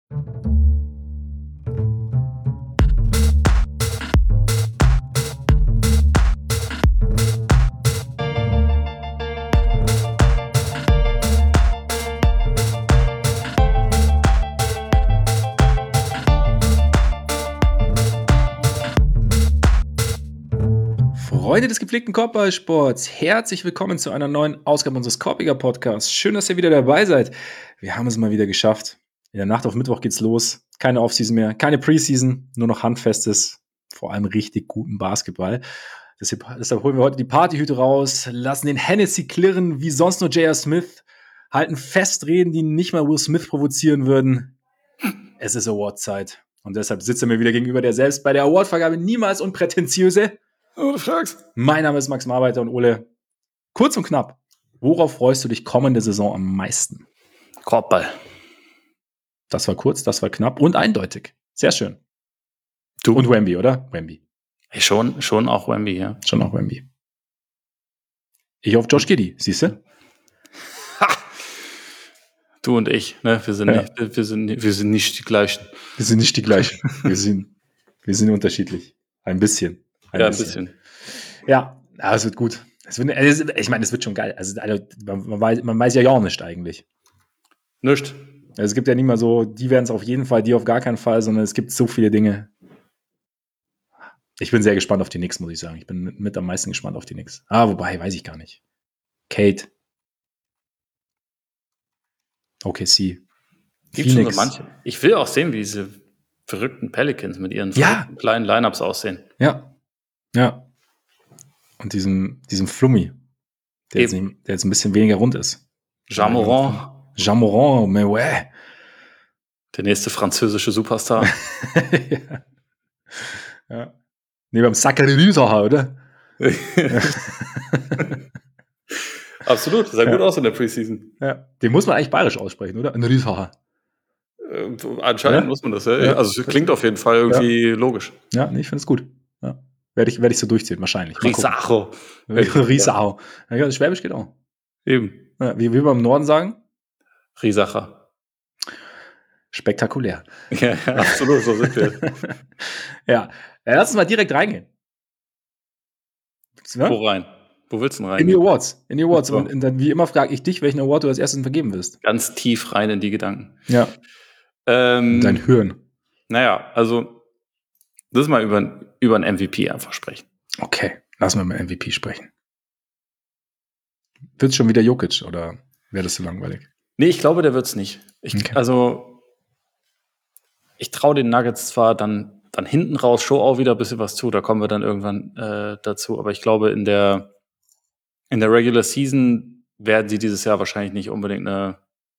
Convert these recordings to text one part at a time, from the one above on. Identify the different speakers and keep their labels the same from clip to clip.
Speaker 1: Freunde des gepflegten Korbballsports, herzlich willkommen zu einer neuen Ausgabe unseres Korbiger Podcasts. Schön, dass ihr wieder dabei seid. Wir haben es mal wieder geschafft. In der Nacht auf Mittwoch geht's los. Keine Offseason mehr, keine Preseason, nur noch handfestes, vor allem richtig guten Basketball. Deshalb holen wir heute die Partyhüte raus, lassen den Hennessy klirren wie sonst nur J.R. Smith, halten Festreden, die nicht mal Will Smith provozieren würden. Es ist Awardzeit. Und deshalb sitzt er mir wieder gegenüber, der selbst bei der Awardvergabe niemals unprätentiöse.
Speaker 2: Oh, du fragst.
Speaker 1: Mein Name ist Max Marbeiter und Ole. Kurz und knapp, worauf freust du dich kommende Saison am meisten?
Speaker 2: Korbball.
Speaker 1: Das war kurz, das war knapp und eindeutig. Sehr schön.
Speaker 2: Du?
Speaker 1: Und Wemby, oder? Wemby.
Speaker 2: Hey, schon auch Wemby, ja.
Speaker 1: Schon auch Wemby. Ich auf Josh Giddey, siehst du?
Speaker 2: Du und ich, ne? Wir sind nicht die gleichen.
Speaker 1: Wir sind nicht die gleichen. wir sind unterschiedlich. Ein bisschen.
Speaker 2: Ein bisschen.
Speaker 1: Ja, es wird gut. Es wird schon geil. Also, man weiß ja gar nicht eigentlich.
Speaker 2: Nicht.
Speaker 1: Also, es gibt ja nicht mal so, die werden es auf jeden Fall, die auf gar keinen Fall, sondern es gibt so viele Dinge. Ich bin sehr gespannt auf die Knicks, muss ich sagen. Ich bin mit am meisten gespannt auf die Knicks. Wobei, weiß ich gar nicht. Kate. OKC.
Speaker 2: Gibt schon so manche. Ich will auch sehen, wie diese verrückten Pelicans mit ihren kleinen Lineups aussehen.
Speaker 1: Ja. Und diesem Flummi, der jetzt ein bisschen weniger rund ist.
Speaker 2: Ja
Speaker 1: Morant, mais ouais.
Speaker 2: Der nächste französische Superstar.
Speaker 1: Ja. Nee, beim Sacre Rüsacher, oder?
Speaker 2: Absolut, das sah gut aus in der Preseason.
Speaker 1: Ja. Den muss man eigentlich bayerisch aussprechen, oder? Ein Rüsacher.
Speaker 2: Anscheinend muss man das, ja. Also es klingt auf jeden Fall irgendwie logisch.
Speaker 1: Ja, nee, ich finde es gut. Ja. Werde ich so durchziehen, wahrscheinlich.
Speaker 2: Riesacho.
Speaker 1: Riesacho. Ja, das Schwäbisch geht auch.
Speaker 2: Eben.
Speaker 1: Ja, wie wir beim Norden sagen?
Speaker 2: Riesacher.
Speaker 1: Spektakulär.
Speaker 2: Ja, absolut, so sind wir.
Speaker 1: Ja, lass uns mal direkt reingehen.
Speaker 2: Wo rein? Wo willst du denn rein?
Speaker 1: In die Awards. So. Und dann, wie immer, frage ich dich, welchen Award du als erstes vergeben wirst.
Speaker 2: Ganz tief rein in die Gedanken.
Speaker 1: Ja. Dein Hirn.
Speaker 2: Naja, also, lass mal über einen MVP einfach sprechen.
Speaker 1: Okay, lass mal über MVP sprechen. Wird's schon wieder Jokic oder wäre das so langweilig?
Speaker 2: Nee, ich glaube, der wird's nicht. Also, ich traue den Nuggets zwar dann hinten raus schon auch wieder ein bisschen was zu, da kommen wir dann irgendwann dazu, aber ich glaube, in der Regular Season werden sie dieses Jahr wahrscheinlich nicht unbedingt eine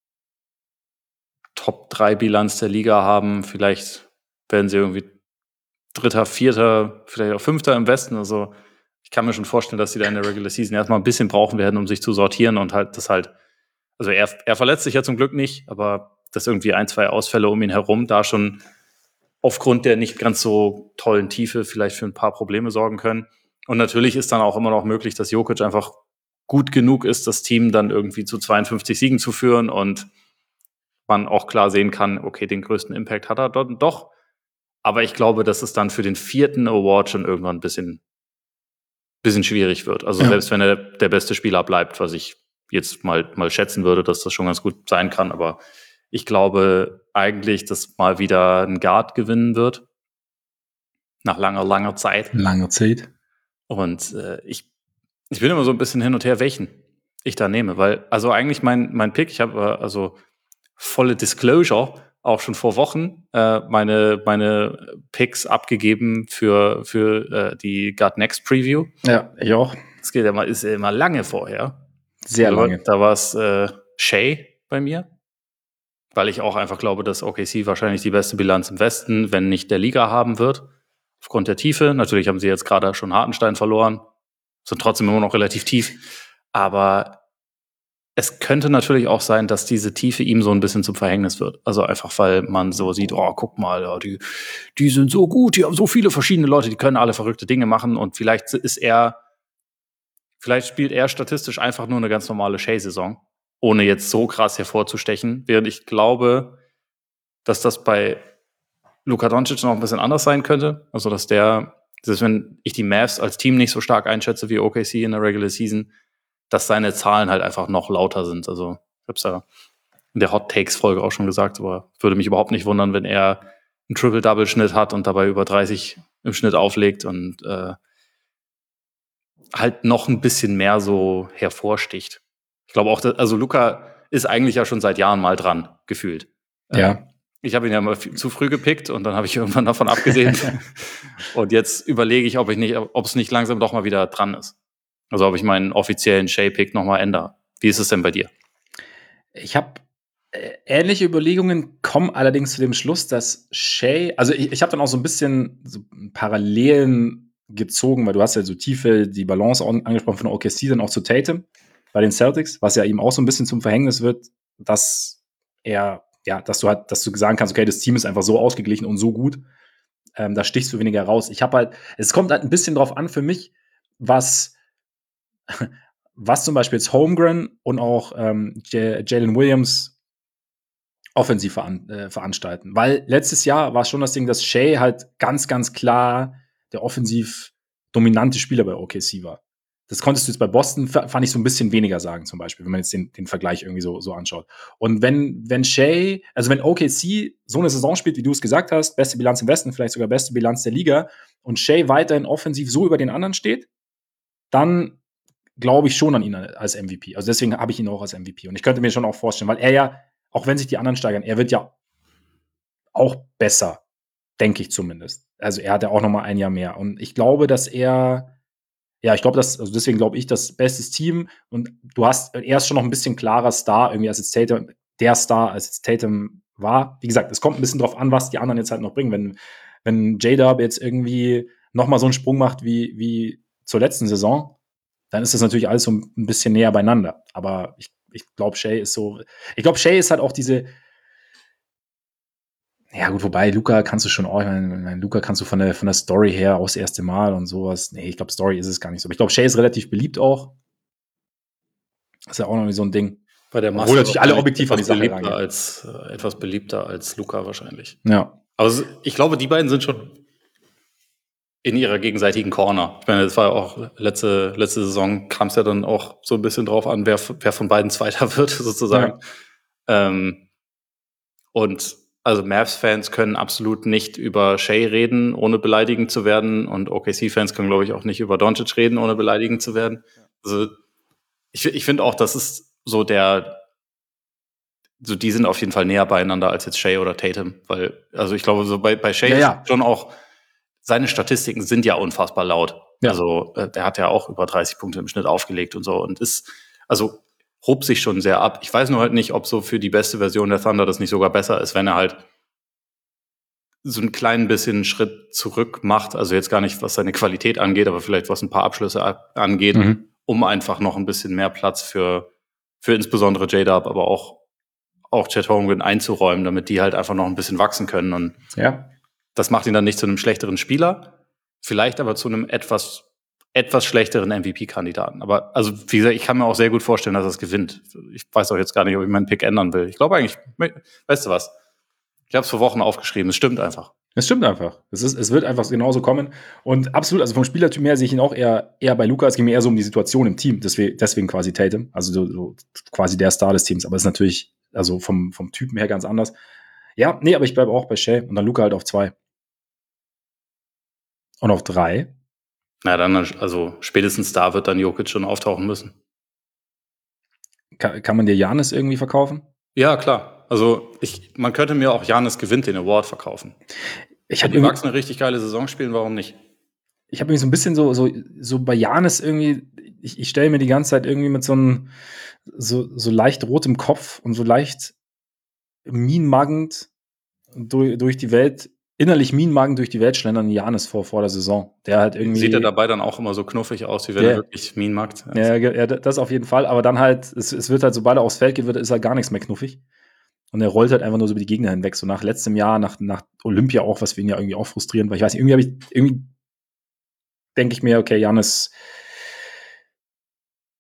Speaker 2: Top-3-Bilanz der Liga haben. Vielleicht werden sie irgendwie Dritter, Vierter, vielleicht auch Fünfter im Westen. Also ich kann mir schon vorstellen, dass sie da in der Regular Season erstmal ein bisschen brauchen werden, um sich zu sortieren und also er verletzt sich ja zum Glück nicht, aber dass irgendwie 1, 2 Ausfälle um ihn herum da schon aufgrund der nicht ganz so tollen Tiefe vielleicht für ein paar Probleme sorgen können. Und natürlich ist dann auch immer noch möglich, dass Jokic einfach gut genug ist, das Team dann irgendwie zu 52 Siegen zu führen und man auch klar sehen kann, okay, den größten Impact hat er dort doch. Aber ich glaube, dass es dann für den 4. Award schon irgendwann ein bisschen schwierig wird. Also selbst wenn er der beste Spieler bleibt, was ich jetzt mal schätzen würde, dass das schon ganz gut sein kann. Aber ich glaube eigentlich, dass mal wieder ein Guard gewinnen wird. Nach langer Zeit. Und ich bin immer so ein bisschen hin und her, welchen ich da nehme. Weil, also eigentlich mein Pick, ich habe also volle Disclosure auch schon vor Wochen meine Picks abgegeben für die God Next Preview.
Speaker 1: Ja, ich auch.
Speaker 2: Das ist ja immer lange vorher.
Speaker 1: Sehr lange.
Speaker 2: Da war es Shea bei mir, weil ich auch einfach glaube, dass OKC wahrscheinlich die beste Bilanz im Westen, wenn nicht der Liga haben wird. Aufgrund der Tiefe. Natürlich haben sie jetzt gerade schon Hartenstein verloren. Sind trotzdem immer noch relativ tief. Aber es könnte natürlich auch sein, dass diese Tiefe ihm so ein bisschen zum Verhängnis wird. Also einfach, weil man so sieht, oh, guck mal, ja, die sind so gut, die haben so viele verschiedene Leute, die können alle verrückte Dinge machen und vielleicht spielt er statistisch einfach nur eine ganz normale Shea-Saison, ohne jetzt so krass hervorzustechen. Während ich glaube, dass das bei Luka Doncic noch ein bisschen anders sein könnte. Also, wenn ich die Mavs als Team nicht so stark einschätze wie OKC in der Regular Season, dass seine Zahlen halt einfach noch lauter sind. Also, ich habe es ja in der Hot Takes-Folge auch schon gesagt, aber würde mich überhaupt nicht wundern, wenn er einen Triple-Double-Schnitt hat und dabei über 30 im Schnitt auflegt und halt noch ein bisschen mehr so hervorsticht. Ich glaube auch, also Luka ist eigentlich ja schon seit Jahren mal dran, gefühlt.
Speaker 1: Ja.
Speaker 2: Ich habe ihn ja mal zu früh gepickt und dann habe ich irgendwann davon abgesehen. Und jetzt überlege ich, ob es nicht langsam doch mal wieder dran ist. Also ob ich meinen offiziellen Shea-Pick nochmal ändere. Wie ist es denn bei dir?
Speaker 1: Ich habe ähnliche Überlegungen, kommen allerdings zu dem Schluss, dass Shea, also ich habe dann auch so ein bisschen so Parallelen gezogen, weil du hast ja so Tiefe, die Balance angesprochen von OKC, dann auch zu Tatum bei den Celtics, was ja ihm auch so ein bisschen zum Verhängnis wird, dass dass du sagen kannst, okay, das Team ist einfach so ausgeglichen und so gut, da stichst du weniger raus. Es kommt halt ein bisschen drauf an für mich, was zum Beispiel jetzt Holmgren und auch Jalen Williams offensiv veranstalten. Weil letztes Jahr war schon das Ding, dass Shea halt ganz, ganz klar der offensiv dominante Spieler bei OKC war. Das konntest du jetzt bei Boston, fand ich so ein bisschen weniger sagen, zum Beispiel, wenn man jetzt den Vergleich irgendwie so anschaut. Und wenn OKC so eine Saison spielt, wie du es gesagt hast, beste Bilanz im Westen, vielleicht sogar beste Bilanz der Liga, und Shea weiterhin offensiv so über den anderen steht, dann glaube ich schon an ihn als MVP. Also deswegen habe ich ihn auch als MVP. Und ich könnte mir schon auch vorstellen, weil er ja, auch wenn sich die anderen steigern, er wird ja auch besser, denke ich zumindest. Also er hat ja auch noch mal ein Jahr mehr. Und ich glaube, deswegen glaube ich, das bestes Team. Und er ist schon noch ein bisschen klarer Star, irgendwie als jetzt Tatum, der Star, als jetzt Tatum war. Wie gesagt, es kommt ein bisschen drauf an, was die anderen jetzt halt noch bringen. Wenn J-Dub jetzt irgendwie noch mal so einen Sprung macht wie zur letzten Saison, dann ist das natürlich alles so ein bisschen näher beieinander. Aber ich glaube, Shea ist halt auch diese, ja gut, wobei Luka kannst du schon auch, Luka kannst du von der Story her auch das erste Mal und sowas. Nee, ich glaube, Story ist es gar nicht so. Aber ich glaube, Shea ist relativ beliebt auch. Das ist ja auch noch so ein Ding.
Speaker 2: Bei der Masse.
Speaker 1: Obwohl natürlich alle objektiv an die Sache rangehen.
Speaker 2: Etwas beliebter als Luka wahrscheinlich.
Speaker 1: Ja.
Speaker 2: Aber ich glaube, die beiden sind schon in ihrer gegenseitigen Corner. Ich meine, das war ja auch letzte Saison, kam es ja dann auch so ein bisschen drauf an, wer von beiden Zweiter wird, sozusagen. Ja. Und also Mavs-Fans können absolut nicht über Shea reden, ohne beleidigend zu werden. Und OKC-Fans können, glaube ich, auch nicht über Doncic reden, ohne beleidigend zu werden. Also ich finde auch, das ist so die sind auf jeden Fall näher beieinander als jetzt Shea oder Tatum. Weil, also ich glaube, so bei Shea schon auch, seine Statistiken sind ja unfassbar laut. Ja. Also der hat ja auch über 30 Punkte im Schnitt aufgelegt und so und hob sich schon sehr ab. Ich weiß nur halt nicht, ob so für die beste Version der Thunder das nicht sogar besser ist, wenn er halt so ein klein bisschen Schritt zurück macht. Also jetzt gar nicht, was seine Qualität angeht, aber vielleicht was ein paar Abschlüsse angeht, um einfach noch ein bisschen mehr Platz für insbesondere J-Dub, aber auch Chet Holmgren einzuräumen, damit die halt einfach noch ein bisschen wachsen können. Und das macht ihn dann nicht zu einem schlechteren Spieler, vielleicht aber zu einem etwas schlechteren MVP-Kandidaten. Aber also, wie gesagt, ich kann mir auch sehr gut vorstellen, dass er es gewinnt. Ich weiß auch jetzt gar nicht, ob ich meinen Pick ändern will. Ich glaube eigentlich, weißt du was? Ich habe es vor Wochen aufgeschrieben, es stimmt einfach.
Speaker 1: Es stimmt einfach. Es wird einfach genauso kommen. Und absolut, also vom Spielertyp her sehe ich ihn auch eher bei Luka. Es ging mir eher so um die Situation im Team. Deswegen quasi Tatum. Also so quasi der Star des Teams. Aber es ist natürlich, also vom Typen her ganz anders. Ja, nee, aber ich bleibe auch bei Shea und dann Luka halt auf 2. Und auf 3.
Speaker 2: Na dann, also spätestens da wird dann Jokic schon auftauchen müssen.
Speaker 1: Kann man dir Giannis irgendwie verkaufen?
Speaker 2: Ja, klar. Also man könnte mir auch Giannis gewinnt den Award verkaufen. Wenn die Bucks eine richtig geile Saison spielen, warum nicht?
Speaker 1: Ich habe irgendwie so ein bisschen so bei Giannis irgendwie, ich stelle mir die ganze Zeit irgendwie mit so leicht rotem Kopf und so leicht minenmagend durch die Welt, innerlich minenmagend durch die Welt schlendern Giannis vor der Saison. Der halt irgendwie.
Speaker 2: Sieht er dabei dann auch immer so knuffig aus, wie wenn er wirklich minenmagt?
Speaker 1: Ja, das auf jeden Fall. Aber dann halt, es wird halt, sobald er aufs Feld geht, ist halt gar nichts mehr knuffig. Und er rollt halt einfach nur so über die Gegner hinweg. So nach letztem Jahr, nach Olympia auch, was für ihn ja irgendwie auch frustrierend war. Ich weiß nicht, irgendwie denke ich mir, okay, Giannis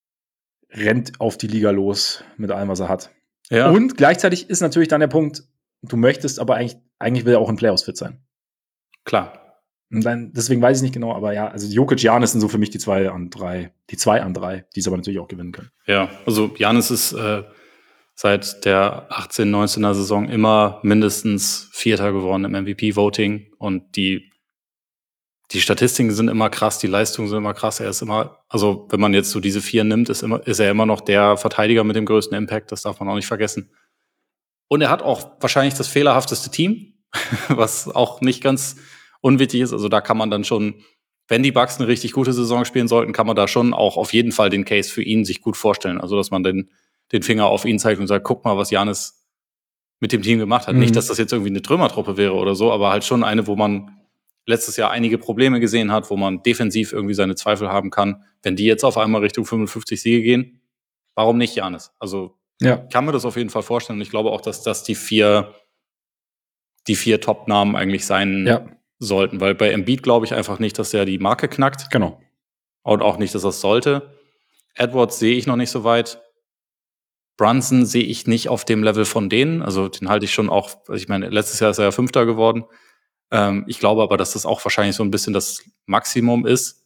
Speaker 1: rennt auf die Liga los mit allem, was er hat. Ja. Und gleichzeitig ist natürlich dann der Punkt, du möchtest aber eigentlich will er auch in Playoffs fit sein.
Speaker 2: Klar.
Speaker 1: Und dann, deswegen weiß ich nicht genau, aber ja, also Jokic, Giannis sind so für mich die 2 an 3, die es aber natürlich auch gewinnen können.
Speaker 2: Ja, also Giannis ist seit der 18-19er Saison immer mindestens Vierter geworden im MVP-Voting und die Statistiken sind immer krass, die Leistungen sind immer krass. Er ist immer, also wenn man jetzt so diese 4 nimmt, ist er immer noch der Verteidiger mit dem größten Impact, das darf man auch nicht vergessen. Und er hat auch wahrscheinlich das fehlerhafteste Team, was auch nicht ganz unwichtig ist. Also da kann man dann schon, wenn die Bucks eine richtig gute Saison spielen sollten, kann man da schon auch auf jeden Fall den Case für ihn sich gut vorstellen. Also dass man den Finger auf ihn zeigt und sagt, guck mal, was Giannis mit dem Team gemacht hat. Nicht, dass das jetzt irgendwie eine Trümmertruppe wäre oder so, aber halt schon eine, wo man letztes Jahr einige Probleme gesehen hat, wo man defensiv irgendwie seine Zweifel haben kann. Wenn die jetzt auf einmal Richtung 55 Siege gehen, warum nicht Giannis? Also ich kann mir das auf jeden Fall vorstellen und ich glaube auch, dass das die 4 Top-Namen eigentlich sein sollten, weil bei Embiid glaube ich einfach nicht, dass der die Marke knackt.
Speaker 1: Genau.
Speaker 2: Und auch nicht, dass das sollte. Edwards sehe ich noch nicht so weit. Brunson sehe ich nicht auf dem Level von denen. Also den halte ich schon auch, also ich meine, letztes Jahr ist er ja 5. geworden. Ich glaube aber, dass das auch wahrscheinlich so ein bisschen das Maximum ist.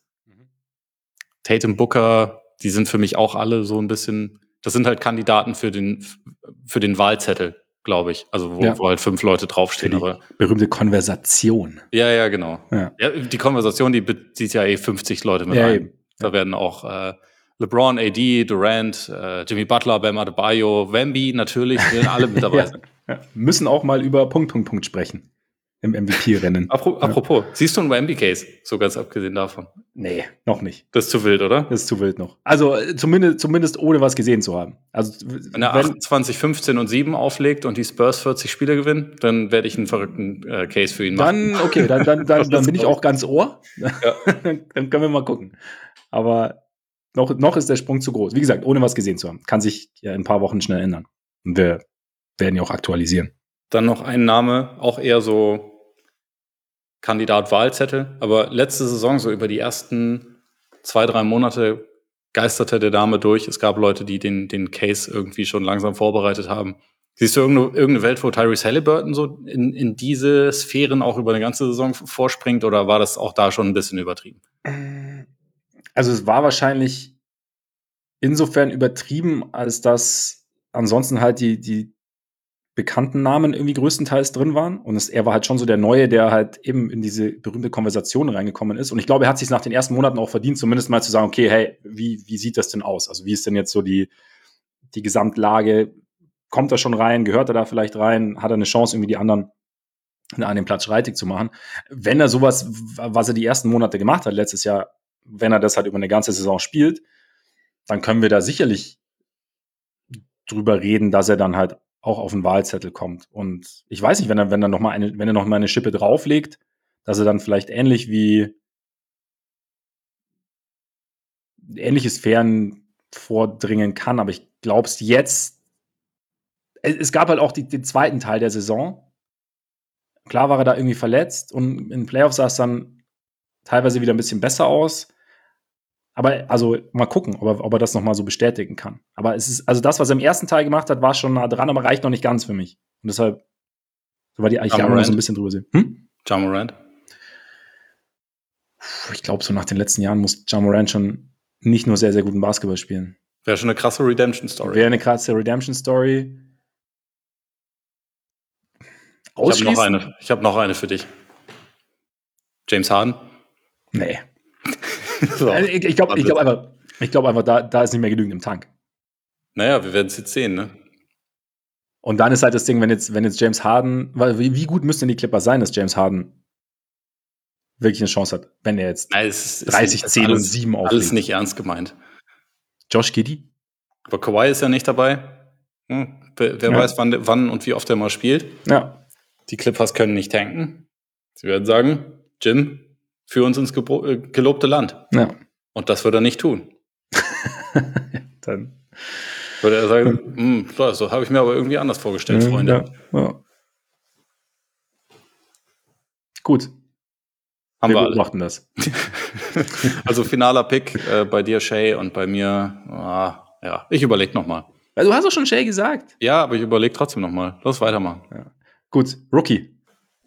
Speaker 2: Tatum, Booker, die sind für mich auch alle so ein bisschen, das sind halt Kandidaten für den Wahlzettel, glaube ich. Also wo halt 5 Leute draufstehen.
Speaker 1: Aber berühmte Konversation.
Speaker 2: Ja, genau. Ja, die Konversation, die bezieht ja 50 Leute mit ein. Da werden auch LeBron, AD, Durant, Jimmy Butler, Bam Adebayo, Wemby natürlich, werden alle mit dabei sein.
Speaker 1: Müssen auch mal über Punkt sprechen im MVP-Rennen.
Speaker 2: Apropos, siehst du einen Wemby-Case, so ganz abgesehen davon?
Speaker 1: Nee, noch nicht.
Speaker 2: Das ist zu wild, oder?
Speaker 1: Das ist zu wild noch. Also zumindest ohne was gesehen zu haben. Also,
Speaker 2: wenn er 28, 15 und 7 auflegt und die Spurs 40 Spiele gewinnen, dann werde ich einen verrückten Case für ihn machen.
Speaker 1: Dann, okay, dann bin ich auch ganz Ohr. Ja. Dann können wir mal gucken. Aber noch ist der Sprung zu groß. Wie gesagt, ohne was gesehen zu haben. Kann sich ja in ein paar Wochen schnell ändern. Und wir werden ja auch aktualisieren.
Speaker 2: Dann noch ein Name, auch eher so Kandidat Wahlzettel. Aber letzte Saison, so über die ersten 2-3 Monate, geisterte der Name durch. Es gab Leute, die den Case irgendwie schon langsam vorbereitet haben. Siehst du irgendeine Welt, wo Tyrese Halliburton so in diese Sphären auch über eine ganze Saison vorspringt? Oder war das auch da schon ein bisschen übertrieben?
Speaker 1: Also es war wahrscheinlich insofern übertrieben, als dass ansonsten halt die bekannten Namen irgendwie größtenteils drin waren. Und er war halt schon so der Neue, der halt eben in diese berühmte Konversation reingekommen ist. Und ich glaube, er hat sich nach den ersten Monaten auch verdient, zumindest mal zu sagen, okay, hey, wie sieht das denn aus? Also wie ist denn jetzt so die Gesamtlage? Kommt er schon rein? Gehört er da vielleicht rein? Hat er eine Chance, irgendwie die anderen an dem Platz streitig zu machen? Wenn er sowas, was er die ersten Monate gemacht hat, letztes Jahr, wenn er das halt über eine ganze Saison spielt, dann können wir da sicherlich drüber reden, dass er dann halt auch auf den Wahlzettel kommt. Und ich weiß nicht, wenn er noch mal eine Schippe drauflegt, dass er dann vielleicht ähnliche Sphären vordringen kann. Aber ich glaube es jetzt. Es gab halt auch den zweiten Teil der Saison. Klar war er da irgendwie verletzt und in den Playoffs sah es dann teilweise wieder ein bisschen besser aus. Aber also mal gucken, ob er das nochmal so bestätigen kann. Aber es ist, also das, was er im ersten Teil gemacht hat, war schon nah dran, aber reicht noch nicht ganz für mich. Und deshalb, so war die eigentlich auch so ein bisschen drüber sehen.
Speaker 2: Ja Morant?
Speaker 1: Ich glaube, so nach den letzten Jahren muss Ja Morant schon nicht nur sehr, sehr guten Basketball spielen.
Speaker 2: Wäre schon eine krasse Redemption-Story.
Speaker 1: Wäre eine krasse Redemption-Story.
Speaker 2: Ich habe noch eine für dich. James Harden?
Speaker 1: Nee. So. Ich glaube einfach, da ist nicht mehr genügend im Tank.
Speaker 2: Naja, wir werden es jetzt sehen, ne?
Speaker 1: Und dann ist halt das Ding, wenn jetzt James Harden, weil wie gut müssten die Clippers sein, dass James Harden wirklich eine Chance hat, wenn er jetzt 30, 10 und 7 auflegt.
Speaker 2: Alles nicht ernst gemeint.
Speaker 1: Josh Giddey?
Speaker 2: Aber Kawhi ist ja nicht dabei. Wer weiß, wann und wie oft er mal spielt.
Speaker 1: Ja. Die
Speaker 2: Clippers können nicht tanken. Sie werden sagen, Jim, für uns ins gelobte Land.
Speaker 1: Ja.
Speaker 2: Und das wird er nicht tun.
Speaker 1: Dann
Speaker 2: würde er sagen, so habe ich mir aber irgendwie anders vorgestellt, Freunde.
Speaker 1: Ja. Gut.
Speaker 2: Wir
Speaker 1: beobachten das.
Speaker 2: Also finaler Pick bei dir, Shay, und bei mir, ich überlege nochmal.
Speaker 1: Weil du hast doch schon Shay gesagt.
Speaker 2: Ja, aber ich überlege trotzdem nochmal. Lass weitermachen.
Speaker 1: Ja. Gut, Rookie.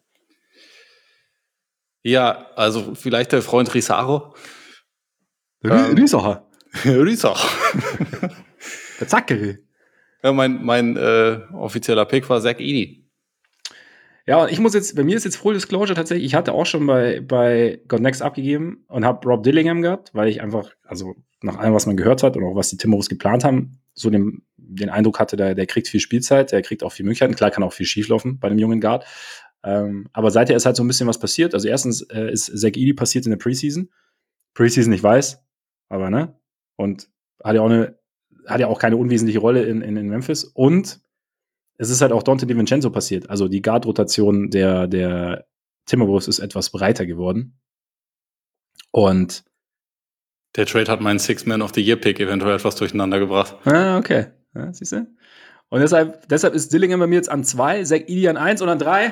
Speaker 2: Ja, also vielleicht der Freund Risaro.
Speaker 1: Riesacher.
Speaker 2: Risaro.
Speaker 1: Der Zackere.
Speaker 2: Ja, mein offizieller Pick war Zach Edey.
Speaker 1: Ja, und bei mir ist jetzt Full Disclosure tatsächlich, ich hatte auch schon bei God Next abgegeben und habe Rob Dillingham gehabt, weil ich einfach, also nach allem, was man gehört hat und auch was die Timberwolves geplant haben, so den Eindruck hatte, der kriegt viel Spielzeit, der kriegt auch viel Möglichkeiten. Klar kann auch viel schieflaufen bei dem jungen Guard. Aber seither ist halt so ein bisschen was passiert. Also erstens ist Zach Edey passiert in der Preseason. Preseason, ich weiß, aber ne? Und hat ja auch keine unwesentliche Rolle in Memphis. Und es ist halt auch Dante DiVincenzo passiert. Also die Guard-Rotation der Timberwolves ist etwas breiter geworden. Und
Speaker 2: der Trade hat meinen Six-Man of the Year-Pick eventuell etwas durcheinander gebracht.
Speaker 1: Okay. Ja, siehst du? Und deshalb ist Dillingham bei mir jetzt an 2, Zach Edey an 1 und an 3.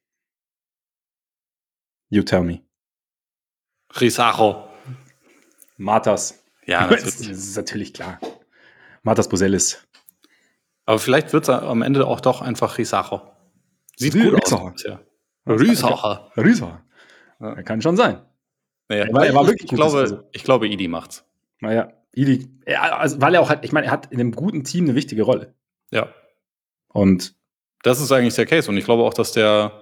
Speaker 1: You tell me.
Speaker 2: Risaro.
Speaker 1: Matas.
Speaker 2: Ja,
Speaker 1: das ist natürlich klar. Matas Bosellis.
Speaker 2: Aber vielleicht wird es am Ende auch doch einfach Risaro. Sieht gut aus. Ja.
Speaker 1: Riesacher. Ja. Kann schon sein.
Speaker 2: Naja, er war wirklich gut. Ich glaube, Edey macht's.
Speaker 1: Naja, Edey, also, weil er auch hat, ich meine, er hat in einem guten Team eine wichtige Rolle.
Speaker 2: Ja.
Speaker 1: Und
Speaker 2: das ist eigentlich der Case. Und ich glaube auch, dass der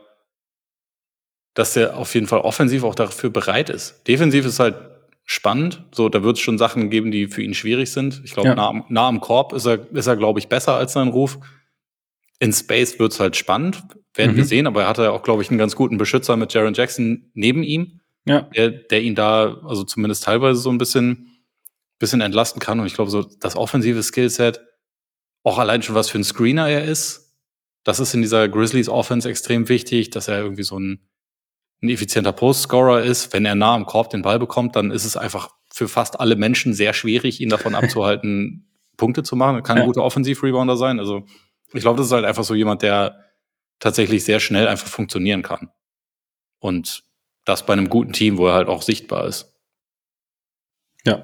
Speaker 2: auf jeden Fall offensiv auch dafür bereit ist. Defensiv ist halt spannend. So, da wird es schon Sachen geben, die für ihn schwierig sind. Ich glaube, nah am Korb ist er, glaube ich, besser als sein Ruf. In Space wird es halt spannend, werden wir sehen. Aber er hatte auch, glaube ich, einen ganz guten Beschützer mit Jaren Jackson neben ihm, der ihn da also zumindest teilweise so ein bisschen entlasten kann. Und ich glaube, so das offensive Skillset, auch allein schon, was für ein Screener er ist, das ist in dieser Grizzlies Offense extrem wichtig, dass er irgendwie so ein effizienter Postscorer ist. Wenn er nah am Korb den Ball bekommt, dann ist es einfach für fast alle Menschen sehr schwierig, ihn davon abzuhalten, Punkte zu machen. Er kann ein guter Offensiv-Rebounder sein. Also ich glaube, das ist halt einfach so jemand, der tatsächlich sehr schnell einfach funktionieren kann. Und das bei einem guten Team, wo er halt auch sichtbar ist.
Speaker 1: Ja.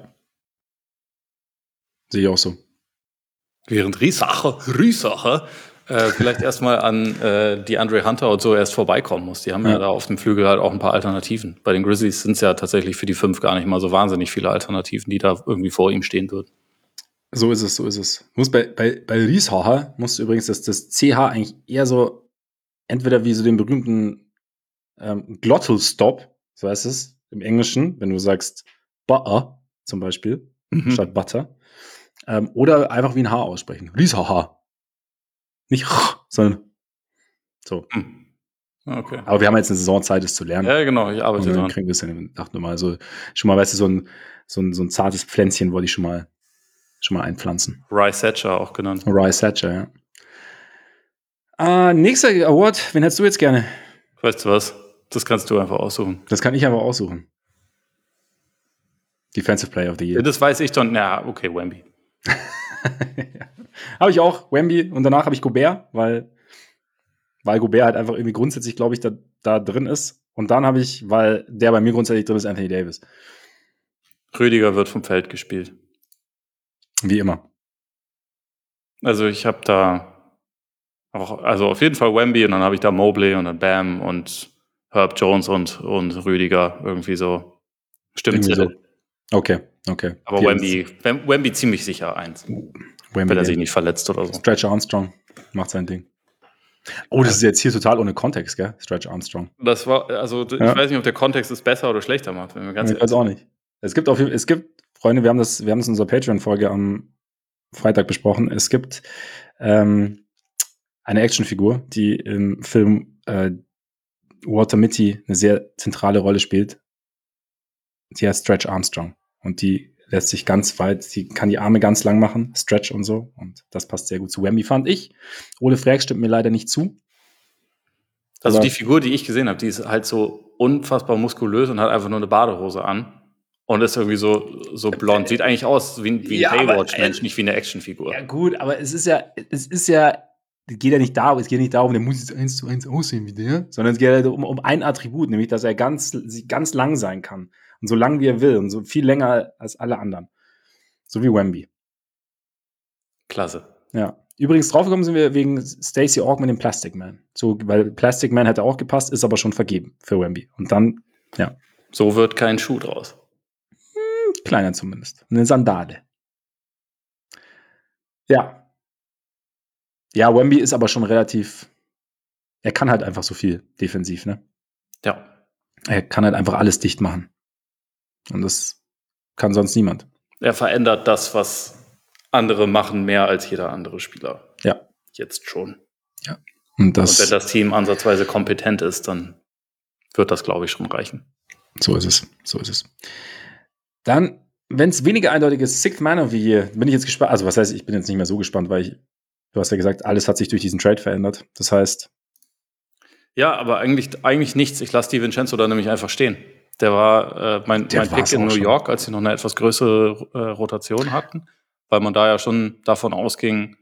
Speaker 1: Sehe ich auch so.
Speaker 2: Während Riesacher vielleicht erstmal an die Andre Hunter und so erst vorbeikommen muss. Die haben ja da auf dem Flügel halt auch ein paar Alternativen. Bei den Grizzlies sind es ja tatsächlich für die 5 gar nicht mal so wahnsinnig viele Alternativen, die da irgendwie vor ihm stehen würden.
Speaker 1: So ist es. Bei Rieshacher musst du übrigens das CH eigentlich eher so, entweder wie so den berühmten Glottal Stop, so heißt es im Englischen, wenn du sagst Butter zum Beispiel, statt Butter. Oder einfach wie ein H aussprechen. Rieshacher. Nicht sondern so.
Speaker 2: Okay.
Speaker 1: Aber wir haben jetzt eine Saisonzeit, das zu lernen.
Speaker 2: Ja, genau, ich arbeite dran.
Speaker 1: Kriegen wir es dann, dachte mal, also schon mal, weißt du, so ein zartes Pflänzchen wollte ich schon mal einpflanzen.
Speaker 2: Rye Thatcher auch genannt.
Speaker 1: Rye Thatcher, ja. Nächster Award, wen hättest du jetzt gerne?
Speaker 2: Weißt du was? Das kannst du einfach aussuchen.
Speaker 1: Das kann ich einfach aussuchen. Defensive Player of the Year.
Speaker 2: Das weiß ich dann. Ja, okay, Wemby.
Speaker 1: Habe ich auch, Wemby. Und danach habe ich Gobert, weil Gobert halt einfach irgendwie grundsätzlich, glaube ich, da drin ist. Und dann habe ich, weil der bei mir grundsätzlich drin ist, Anthony Davis.
Speaker 2: Rüdiger wird vom Feld gespielt.
Speaker 1: Wie immer.
Speaker 2: Also ich habe da auch, also auf jeden Fall Wemby und dann habe ich da Mobley und dann Bam und Herb Jones und Rüdiger irgendwie so. Stimmt so.
Speaker 1: Okay.
Speaker 2: Aber Wemby ziemlich sicher 1. Wenn er sich nicht verletzt oder so.
Speaker 1: Stretch Armstrong macht sein Ding. Oh, das ist jetzt hier total ohne Kontext, gell? Stretch Armstrong.
Speaker 2: Das war, also ich weiß nicht, ob der Kontext es besser oder schlechter macht. Wenn wir ganz
Speaker 1: ich weiß auch nicht. Es gibt, Freunde, wir haben das in unserer Patreon-Folge am Freitag besprochen. Es gibt eine Actionfigur, die im Film Walter Mitty eine sehr zentrale Rolle spielt. Die heißt Stretch Armstrong. Und die lässt sich ganz weit, die kann die Arme ganz lang machen, Stretch und so. Und das passt sehr gut zu Wemby, fand ich. Ole Frerk stimmt mir leider nicht zu.
Speaker 2: Also die Figur, die ich gesehen habe, die ist halt so unfassbar muskulös und hat einfach nur eine Badehose an. Und ist irgendwie so blond. Sieht eigentlich aus wie ein Baywatch-Mensch, nicht wie eine Actionfigur.
Speaker 1: Ja gut, aber es geht ja nicht darum, der muss jetzt 1:1 aussehen wie der, sondern es geht halt um ein Attribut, nämlich, dass er ganz lang sein kann. Und so lang wie er will und so viel länger als alle anderen. So wie Wemby.
Speaker 2: Klasse.
Speaker 1: Ja. Übrigens draufgekommen sind wir wegen Stacey Augmon im Plastic Man. So, weil Plastic Man hätte auch gepasst, ist aber schon vergeben für Wemby. Und dann, ja.
Speaker 2: So wird kein Schuh draus.
Speaker 1: Kleiner zumindest. Eine Sandale. Ja. Ja, Wemby ist aber schon relativ. Er kann halt einfach so viel defensiv, ne?
Speaker 2: Ja.
Speaker 1: Er kann halt einfach alles dicht machen. Und das kann sonst niemand.
Speaker 2: Er verändert das, was andere machen, mehr als jeder andere Spieler.
Speaker 1: Ja.
Speaker 2: Jetzt schon.
Speaker 1: Ja.
Speaker 2: Und wenn das Team ansatzweise kompetent ist, dann wird das, glaube ich, schon reichen.
Speaker 1: So ist es. Dann, wenn es weniger eindeutig ist, Sixth Man of the Year, bin ich jetzt gespannt. Also, was heißt, ich bin jetzt nicht mehr so gespannt, weil du hast ja gesagt, alles hat sich durch diesen Trade verändert. Das heißt.
Speaker 2: Ja, aber eigentlich nichts. Ich lasse DiVincenzo da nämlich einfach stehen. Der war mein Pick in New York, als sie noch eine etwas größere Rotation hatten, weil man da ja schon davon ausging,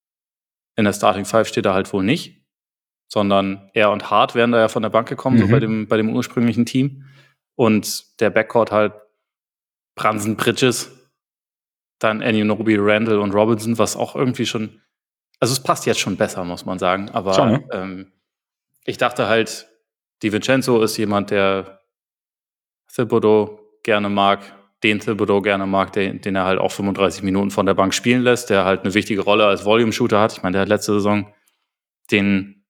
Speaker 2: in der Starting Five steht er halt wohl nicht, sondern er und Hart wären da ja von der Bank gekommen, so bei dem ursprünglichen Team. Und der Backcourt halt Brunson, Bridges, dann Anunoby, Randall und Robinson, was auch irgendwie schon, also es passt jetzt schon besser, muss man sagen, aber schon, ne? Ich dachte halt, DiVincenzo ist jemand, der Thibodeau gerne mag, den er halt auch 35 Minuten von der Bank spielen lässt, der halt eine wichtige Rolle als Volume-Shooter hat. Ich meine, der hat letzte Saison den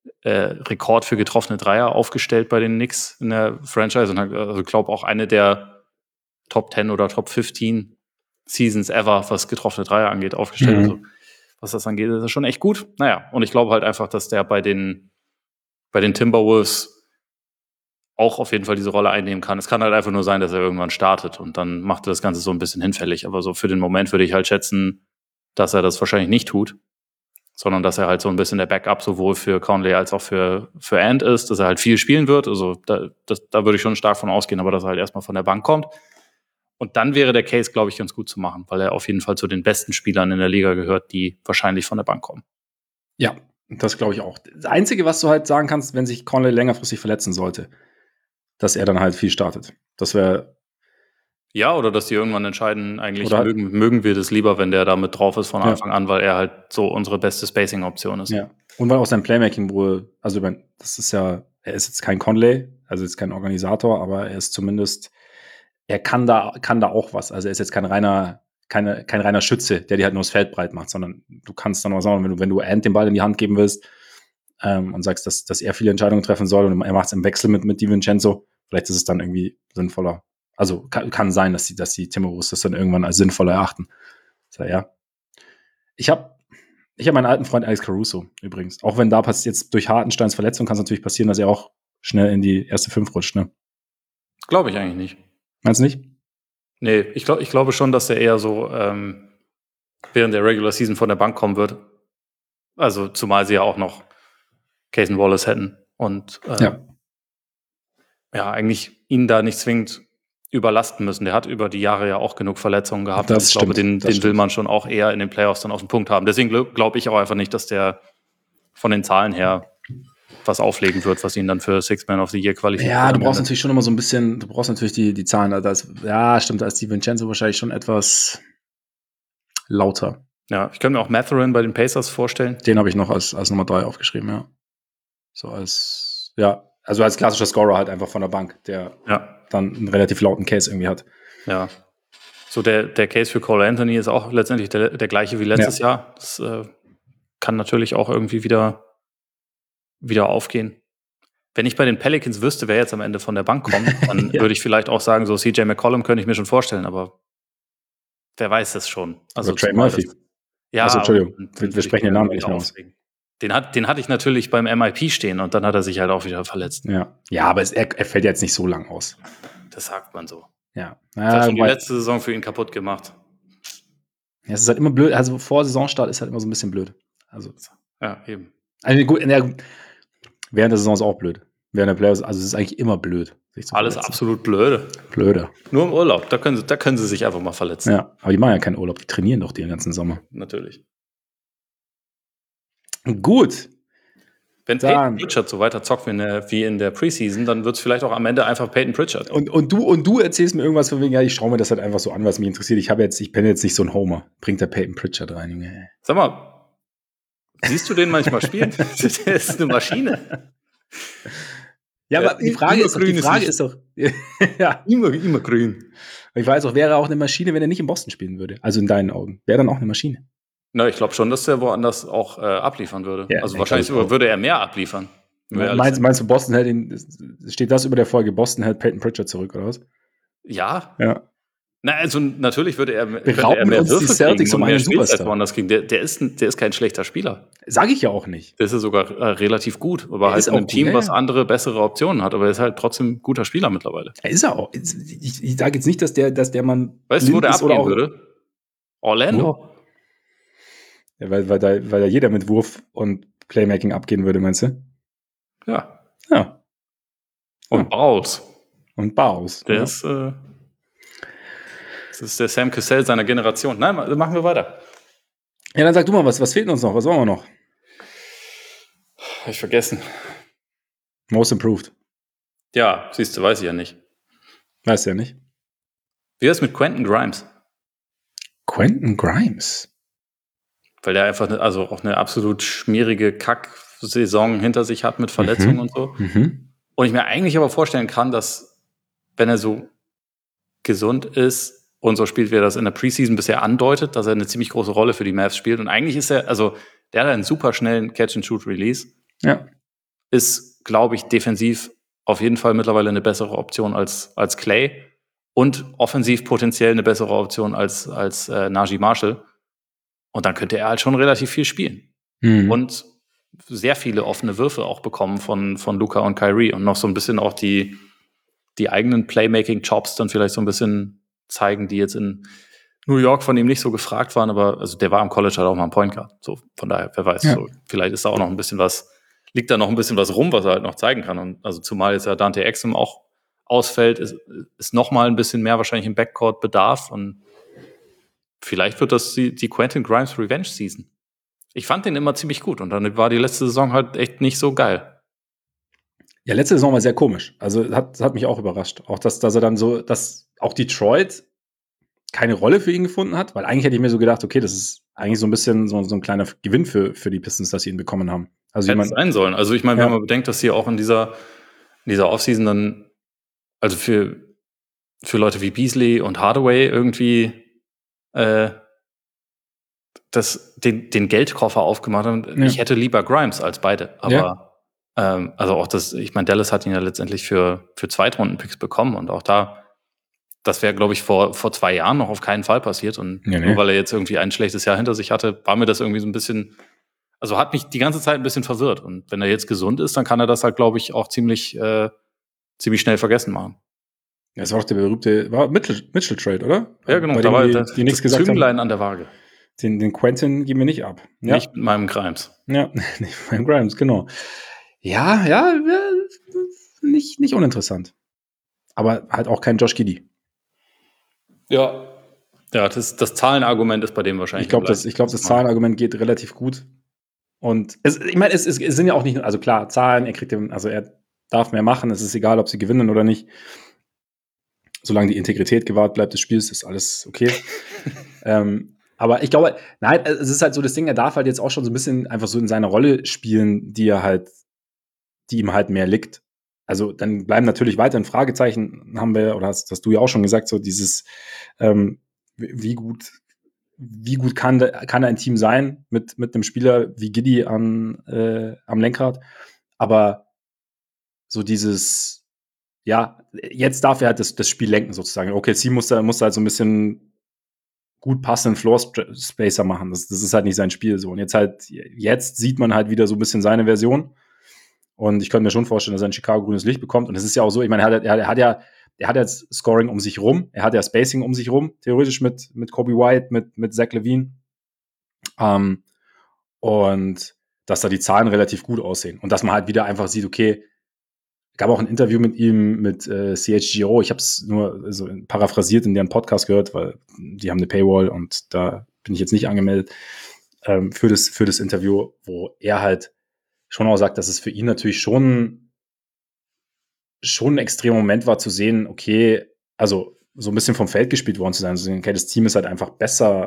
Speaker 2: Rekord für getroffene Dreier aufgestellt bei den Knicks in der Franchise und hat, also glaube auch eine der Top 10 oder Top 15 Seasons ever, was getroffene Dreier angeht, aufgestellt. Also, was das angeht, ist das schon echt gut. Naja, und ich glaube halt einfach, dass der bei den Timberwolves auch auf jeden Fall diese Rolle einnehmen kann. Es kann halt einfach nur sein, dass er irgendwann startet und dann macht er das Ganze so ein bisschen hinfällig. Aber so für den Moment würde ich halt schätzen, dass er das wahrscheinlich nicht tut, sondern dass er halt so ein bisschen der Backup sowohl für Conley als auch für Ant ist, dass er halt viel spielen wird. Also da würde ich schon stark von ausgehen, aber dass er halt erstmal von der Bank kommt. Und dann wäre der Case, glaube ich, ganz gut zu machen, weil er auf jeden Fall zu den besten Spielern in der Liga gehört, die wahrscheinlich von der Bank kommen.
Speaker 1: Ja, das glaube ich auch. Das Einzige, was du halt sagen kannst, wenn sich Conley längerfristig verletzen sollte, dass er dann halt viel startet. Das wäre.
Speaker 2: Ja, oder dass die irgendwann entscheiden, eigentlich mögen wir das lieber, wenn der da mit drauf ist von Anfang an, weil er halt so unsere beste Spacing-Option ist.
Speaker 1: Ja. Und weil auch sein Playmaking wohl, also das ist ja, er ist jetzt kein Conley, also jetzt kein Organisator, aber er ist zumindest, er kann da auch was. Also er ist jetzt kein reiner Schütze, der dir halt nur das Feld breit macht, sondern du kannst dann auch sagen, wenn du Ant den Ball in die Hand geben willst und sagst, dass er viele Entscheidungen treffen soll und er macht es im Wechsel mit DiVincenzo, vielleicht ist es dann irgendwie sinnvoller. Also kann sein, dass die Timberwolves das dann irgendwann als sinnvoller erachten. So, ja. Ich habe meinen alten Freund Alex Caruso übrigens. Auch wenn da passiert jetzt durch Hartensteins Verletzung, kann es natürlich passieren, dass er auch schnell in die erste 5 rutscht. Ne?
Speaker 2: Glaube ich eigentlich nicht.
Speaker 1: Meinst du nicht?
Speaker 2: Nee, ich glaube schon, dass er eher so während der Regular Season von der Bank kommen wird. Also zumal sie ja auch noch Cason Wallace hätten und eigentlich ihn da nicht zwingend überlasten müssen. Der hat über die Jahre ja auch genug Verletzungen gehabt. Ich glaube, den will man schon auch eher in den Playoffs dann auf den Punkt haben. Deswegen glaube ich auch einfach nicht, dass der von den Zahlen her was auflegen wird, was ihn dann für Sixth Man of the Year qualifiziert.
Speaker 1: Ja, du brauchst natürlich schon immer so ein bisschen, du brauchst natürlich die Zahlen. Da ist DiVincenzo wahrscheinlich schon etwas lauter.
Speaker 2: Ja, ich könnte mir auch Mathurin bei den Pacers vorstellen.
Speaker 1: Den habe ich noch als Nummer 3 aufgeschrieben, ja. So also als klassischer Scorer halt einfach von der Bank, der dann einen relativ lauten Case irgendwie hat.
Speaker 2: Ja. So der Case für Cole Anthony ist auch letztendlich der gleiche wie letztes Jahr. Das kann natürlich auch irgendwie wieder aufgehen. Wenn ich bei den Pelicans wüsste, wer jetzt am Ende von der Bank kommt, dann würde ich vielleicht auch sagen, so CJ McCollum könnte ich mir schon vorstellen, aber wer weiß das schon. Also
Speaker 1: Trey Murphy. Also Entschuldigung, wir sprechen den Namen nicht mehr aus.
Speaker 2: Den hatte ich natürlich beim MIP stehen und dann hat er sich halt auch wieder verletzt.
Speaker 1: Ja, aber er fällt jetzt nicht so lang aus.
Speaker 2: Das sagt man so.
Speaker 1: Ja.
Speaker 2: Das hat schon die letzte Saison für ihn kaputt gemacht.
Speaker 1: Ja, es ist halt immer blöd. Also vor Saisonstart ist halt immer so ein bisschen blöd. Also.
Speaker 2: Ja, eben.
Speaker 1: Also gut, während der Saison ist auch blöd. Während der Playoffs, also es ist eigentlich immer blöd.
Speaker 2: Alles absolut blöde. Nur im Urlaub, da können sie sich einfach mal verletzen.
Speaker 1: Ja, aber die machen ja keinen Urlaub, die trainieren doch den ganzen Sommer.
Speaker 2: Natürlich.
Speaker 1: Gut.
Speaker 2: Wenn Peyton Pritchard so weiter zockt wie in der Preseason, dann wird es vielleicht auch am Ende einfach Peyton Pritchard.
Speaker 1: Und du erzählst mir irgendwas von wegen, ja, ich schaue mir das halt einfach so an, was mich interessiert. Ich bin jetzt nicht so ein Homer. Bringt der Peyton Pritchard rein, Junge.
Speaker 2: Sag mal, Siehst du den manchmal spielen? Der ist eine Maschine.
Speaker 1: Ja, aber die Frage ist doch, ja.
Speaker 2: Immer grün.
Speaker 1: Ich weiß auch, wäre er auch eine Maschine, wenn er nicht in Boston spielen würde. Also in deinen Augen. Wäre dann auch eine Maschine.
Speaker 2: Na, ich glaube schon, dass der woanders auch abliefern würde.
Speaker 1: Ja,
Speaker 2: also wahrscheinlich würde er mehr abliefern.
Speaker 1: Meinst du, Boston hält steht das über der Folge, Boston hält Peyton Pritchard zurück, oder was?
Speaker 2: Ja.
Speaker 1: Ja.
Speaker 2: Na, also natürlich würde er mehr
Speaker 1: uns die Celtics um einen Superstar.
Speaker 2: woanders kriegen. Der ist kein schlechter Spieler.
Speaker 1: Sage ich ja auch nicht.
Speaker 2: Der ist ja sogar relativ gut, aber halt in einem Team, was andere, bessere Optionen hat. Aber er ist halt trotzdem ein guter Spieler mittlerweile.
Speaker 1: Er ist er auch. Ich sage jetzt nicht, dass der Mann
Speaker 2: weißt du, wo der abgehen würde? Orlando.
Speaker 1: Ja, weil da jeder mit Wurf und Playmaking abgehen würde, meinst du?
Speaker 2: Ja.
Speaker 1: Ja.
Speaker 2: Und Bowles.
Speaker 1: Der
Speaker 2: ist das ist der Sam Cassell seiner Generation. Nein, machen wir weiter.
Speaker 1: Ja, dann sag du mal, was fehlt uns noch? Was wollen wir noch?
Speaker 2: Hab ich vergessen.
Speaker 1: Most Improved.
Speaker 2: Ja, siehst du, weiß ich ja nicht.
Speaker 1: Weißt du ja nicht.
Speaker 2: Wie ist es mit Quentin Grimes?
Speaker 1: Quentin Grimes?
Speaker 2: Weil der einfach auch eine absolut schmierige Kack-Saison hinter sich hat mit Verletzungen und so. Und ich mir eigentlich aber vorstellen kann, dass, wenn er so gesund ist und so spielt, wie er das in der Preseason bisher andeutet, dass er eine ziemlich große Rolle für die Mavs spielt. Und eigentlich ist der hat einen super schnellen Catch-and-Shoot-Release.
Speaker 1: Ja.
Speaker 2: Ist, glaube ich, defensiv auf jeden Fall mittlerweile eine bessere Option als Clay und offensiv potenziell eine bessere Option als Najee Marshall. Und dann könnte er halt schon relativ viel spielen. Und sehr viele offene Würfe auch bekommen von Luka und Kyrie und noch so ein bisschen auch die eigenen Playmaking-Jobs dann vielleicht so ein bisschen zeigen, die jetzt in New York von ihm nicht so gefragt waren, aber also der war am College halt auch mal ein Point Guard. So, von daher, wer weiß, so, vielleicht ist da auch noch ein bisschen was, liegt da noch ein bisschen was rum, was er halt noch zeigen kann. Und also zumal jetzt ja Dante Exum auch ausfällt, ist noch mal ein bisschen mehr wahrscheinlich im Backcourt Bedarf und vielleicht wird das die Quentin Grimes Revenge Season. Ich fand den immer ziemlich gut und dann war die letzte Saison halt echt nicht so geil.
Speaker 1: Ja, letzte Saison war sehr komisch. Also hat mich auch überrascht. Auch, dass er dann so, dass auch Detroit keine Rolle für ihn gefunden hat, weil eigentlich hätte ich mir so gedacht, okay, das ist eigentlich so ein bisschen so ein kleiner Gewinn für die Pistons, dass sie ihn bekommen haben. Also
Speaker 2: hätte es sein sollen. Also ich meine, wenn man bedenkt, dass sie auch in dieser Offseason dann, also für Leute wie Beasley und Hardaway irgendwie den Geldkoffer aufgemacht haben. Ja. Ich hätte lieber Grimes als beide. Aber also auch ich meine, Dallas hat ihn ja letztendlich für Zweitrunden-Picks bekommen und auch das wäre, glaube ich, vor 2 Jahren noch auf keinen Fall passiert. Und nur weil er jetzt irgendwie ein schlechtes Jahr hinter sich hatte, war mir das irgendwie so ein bisschen, also hat mich die ganze Zeit ein bisschen verwirrt. Und wenn er jetzt gesund ist, dann kann er das halt, glaube ich, auch ziemlich schnell vergessen machen.
Speaker 1: Ja, das war doch der berühmte, Mitchell-Trade, oder?
Speaker 2: Ja, genau.
Speaker 1: Bei
Speaker 2: da war
Speaker 1: die nichts gesagt
Speaker 2: Zünglein an der Waage.
Speaker 1: Den Quentin geben wir nicht ab.
Speaker 2: Ja. Nicht mit meinem Grimes.
Speaker 1: Ja, nicht mit meinem Grimes, genau. Ja, nicht uninteressant. Aber halt auch kein Josh Giddey.
Speaker 2: Ja, das Zahlenargument ist bei dem wahrscheinlich.
Speaker 1: Ich glaube, das Zahlenargument geht relativ gut. Und ich meine, es sind ja auch nicht, also klar, Zahlen, er darf mehr machen, es ist egal, ob sie gewinnen oder nicht. Solange die Integrität gewahrt bleibt des Spiels, ist alles okay. Aber ich glaube, nein, es ist halt so das Ding, er darf halt jetzt auch schon so ein bisschen einfach so in seiner Rolle spielen, die ihm halt mehr liegt. Also dann bleiben natürlich weiterhin Fragezeichen, haben wir, oder hast du ja auch schon gesagt, so dieses, wie gut kann er ein Team sein mit einem Spieler wie Giddey am Lenkrad. Aber so dieses, ja, jetzt darf er halt das Spiel lenken sozusagen. Okay, sie muss halt so ein bisschen gut passenden Floor-Spacer machen. Das ist halt nicht sein Spiel so. Und jetzt sieht man halt wieder so ein bisschen seine Version. Und ich könnte mir schon vorstellen, dass er in Chicago grünes Licht bekommt. Und es ist ja auch so, ich meine, er hat jetzt Scoring um sich rum, er hat ja Spacing um sich rum, theoretisch mit Kobe White, mit Zach LaVine. Und dass da die Zahlen relativ gut aussehen. Und dass man halt wieder einfach sieht, okay, gab auch ein Interview mit ihm, mit CHGO. Ich habe es nur so paraphrasiert in deren Podcast gehört, weil die haben eine Paywall und da bin ich jetzt nicht angemeldet für das Interview, wo er halt schon auch sagt, dass es für ihn natürlich schon ein extremer Moment war zu sehen, okay, also so ein bisschen vom Feld gespielt worden zu sein, zu sehen, okay, das Team ist halt einfach besser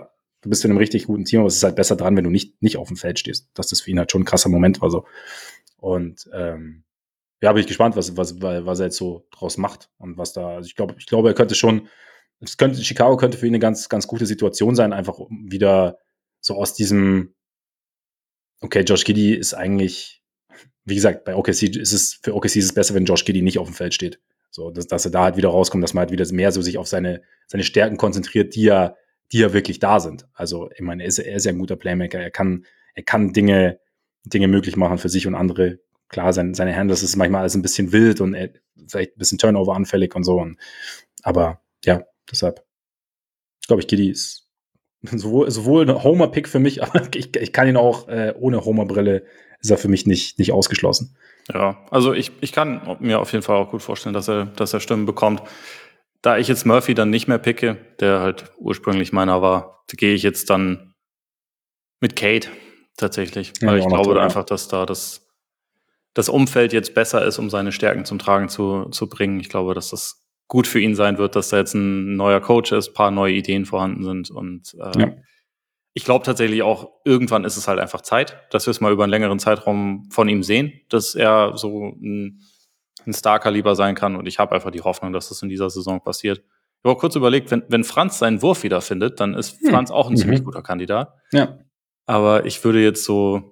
Speaker 1: du bist in einem richtig guten Team, aber es ist halt besser dran, wenn du nicht auf dem Feld stehst. Dass das für ihn halt schon ein krasser Moment war so. Und ja, bin ich gespannt, was er jetzt so draus macht und was da. Also ich glaube, er könnte schon. Chicago könnte für ihn eine ganz, ganz gute Situation sein, einfach um wieder so aus diesem. Okay, Josh Giddey ist eigentlich, wie gesagt, bei OKC für OKC ist es besser, wenn Josh Giddey nicht auf dem Feld steht. So, dass er da halt wieder rauskommt, dass man halt wieder mehr so sich auf seine Stärken konzentriert, die ja wirklich da sind. Also, ich meine, er ist ja ein guter Playmaker. Er kann Dinge möglich machen für sich und andere. Klar, seine Handles ist manchmal alles ein bisschen wild und vielleicht ein bisschen Turnover anfällig und so. Aber ja, deshalb glaube ich, Giddey ist sowohl ein Homer-Pick für mich, aber ich kann ihn auch ohne Homer-Brille, ist er für mich nicht ausgeschlossen.
Speaker 2: Ja, also ich kann mir auf jeden Fall auch gut vorstellen, dass er Stimmen bekommt. Da ich jetzt Murphy dann nicht mehr picke, der halt ursprünglich meiner war, gehe ich jetzt dann mit Cade tatsächlich. Weil ich glaube einfach, dass da das Umfeld jetzt besser ist, um seine Stärken zum Tragen zu bringen. Ich glaube, dass das gut für ihn sein wird, dass da jetzt ein neuer Coach ist, ein paar neue Ideen vorhanden sind. Und ich glaube tatsächlich auch, irgendwann ist es halt einfach Zeit, dass wir es mal über einen längeren Zeitraum von ihm sehen, dass er so ein Star-Kaliber sein kann. Und ich habe einfach die Hoffnung, dass das in dieser Saison passiert. Ich habe auch kurz überlegt, wenn Franz seinen Wurf wiederfindet, dann ist Franz auch ein ziemlich guter Kandidat.
Speaker 1: Ja.
Speaker 2: Aber ich würde jetzt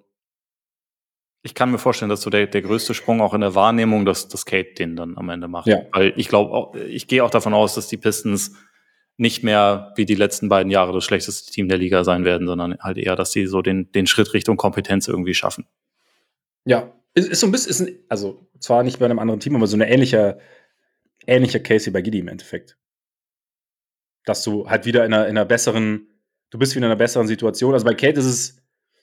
Speaker 2: ich kann mir vorstellen, dass so der größte Sprung auch in der Wahrnehmung, dass Cade den dann am Ende macht.
Speaker 1: Ja.
Speaker 2: Weil ich glaube, ich gehe auch davon aus, dass die Pistons nicht mehr wie die letzten beiden Jahre das schlechteste Team der Liga sein werden, sondern halt eher, dass sie so den Schritt Richtung Kompetenz irgendwie schaffen.
Speaker 1: Ja, ist so ein bisschen, also zwar nicht bei einem anderen Team, aber so eine ähnlicher Case wie bei Giddey im Endeffekt. Dass du halt wieder in einer besseren, du bist wieder in einer besseren Situation. Also bei Cade ist es,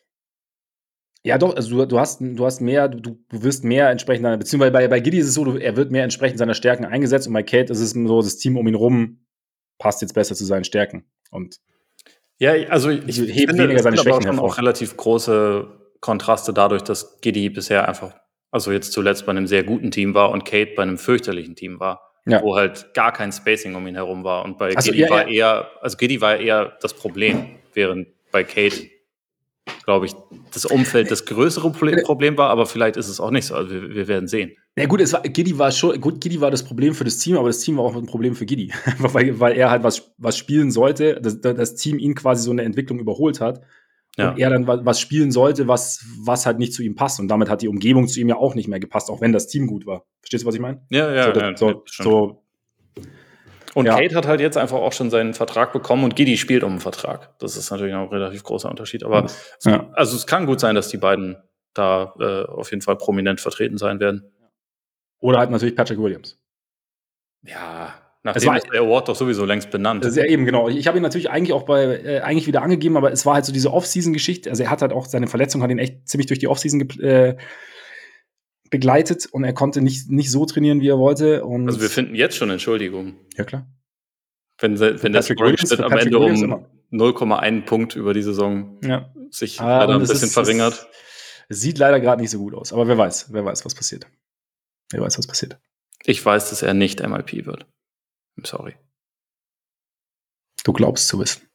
Speaker 1: ja doch, also du hast mehr, du wirst mehr entsprechend deiner, beziehungsweise bei Giddey ist es so, er wird mehr entsprechend seiner Stärken eingesetzt und bei Cade ist es so, das Team um ihn rum passt jetzt besser zu seinen Stärken. Und
Speaker 2: ja, also ich
Speaker 1: hebt weniger seine Schwächen
Speaker 2: hervor. Auch relativ große Kontraste dadurch, dass Giddey bisher einfach, also jetzt zuletzt bei einem sehr guten Team war und Cade bei einem fürchterlichen Team war, wo halt gar kein Spacing um ihn herum war. Und bei Giddey war eher das Problem, während bei Cade, glaube ich, das Umfeld das größere Problem war, aber vielleicht ist es auch nicht so. Also wir werden sehen.
Speaker 1: Ja gut, Giddey war das Problem für das Team, aber das Team war auch ein Problem für Giddey. weil er halt was spielen sollte, das Team ihn quasi so eine Entwicklung überholt hat. Ja. Und er dann was spielen sollte, was halt nicht zu ihm passt. Und damit hat die Umgebung zu ihm ja auch nicht mehr gepasst, auch wenn das Team gut war. Verstehst du, was ich meine?
Speaker 2: Und Cade hat halt jetzt einfach auch schon seinen Vertrag bekommen und Giddey spielt um einen Vertrag. Das ist natürlich auch ein relativ großer Unterschied. Aber also es kann gut sein, dass die beiden da auf jeden Fall prominent vertreten sein werden.
Speaker 1: Oder halt natürlich Patrick Williams.
Speaker 2: Ja, nachdem ist der Award doch sowieso längst benannt.
Speaker 1: Das ist ja eben, genau. Ich habe ihn natürlich eigentlich auch eigentlich wieder angegeben, aber es war halt so diese Off-Season-Geschichte. Also er hat halt auch, seine Verletzung hat ihn echt ziemlich durch die Off-Season begleitet und er konnte nicht so trainieren, wie er wollte. Und
Speaker 2: also wir finden jetzt schon Entschuldigungen.
Speaker 1: Ja, klar.
Speaker 2: Wenn der Scoring-Schnitt am Ende um 0,1 Punkt über die Saison sich leider ein bisschen verringert.
Speaker 1: Es sieht leider gerade nicht so gut aus, aber wer weiß, was passiert.
Speaker 2: Ich weiß, dass er nicht MIP wird. I'm sorry.
Speaker 1: Du glaubst zu wissen.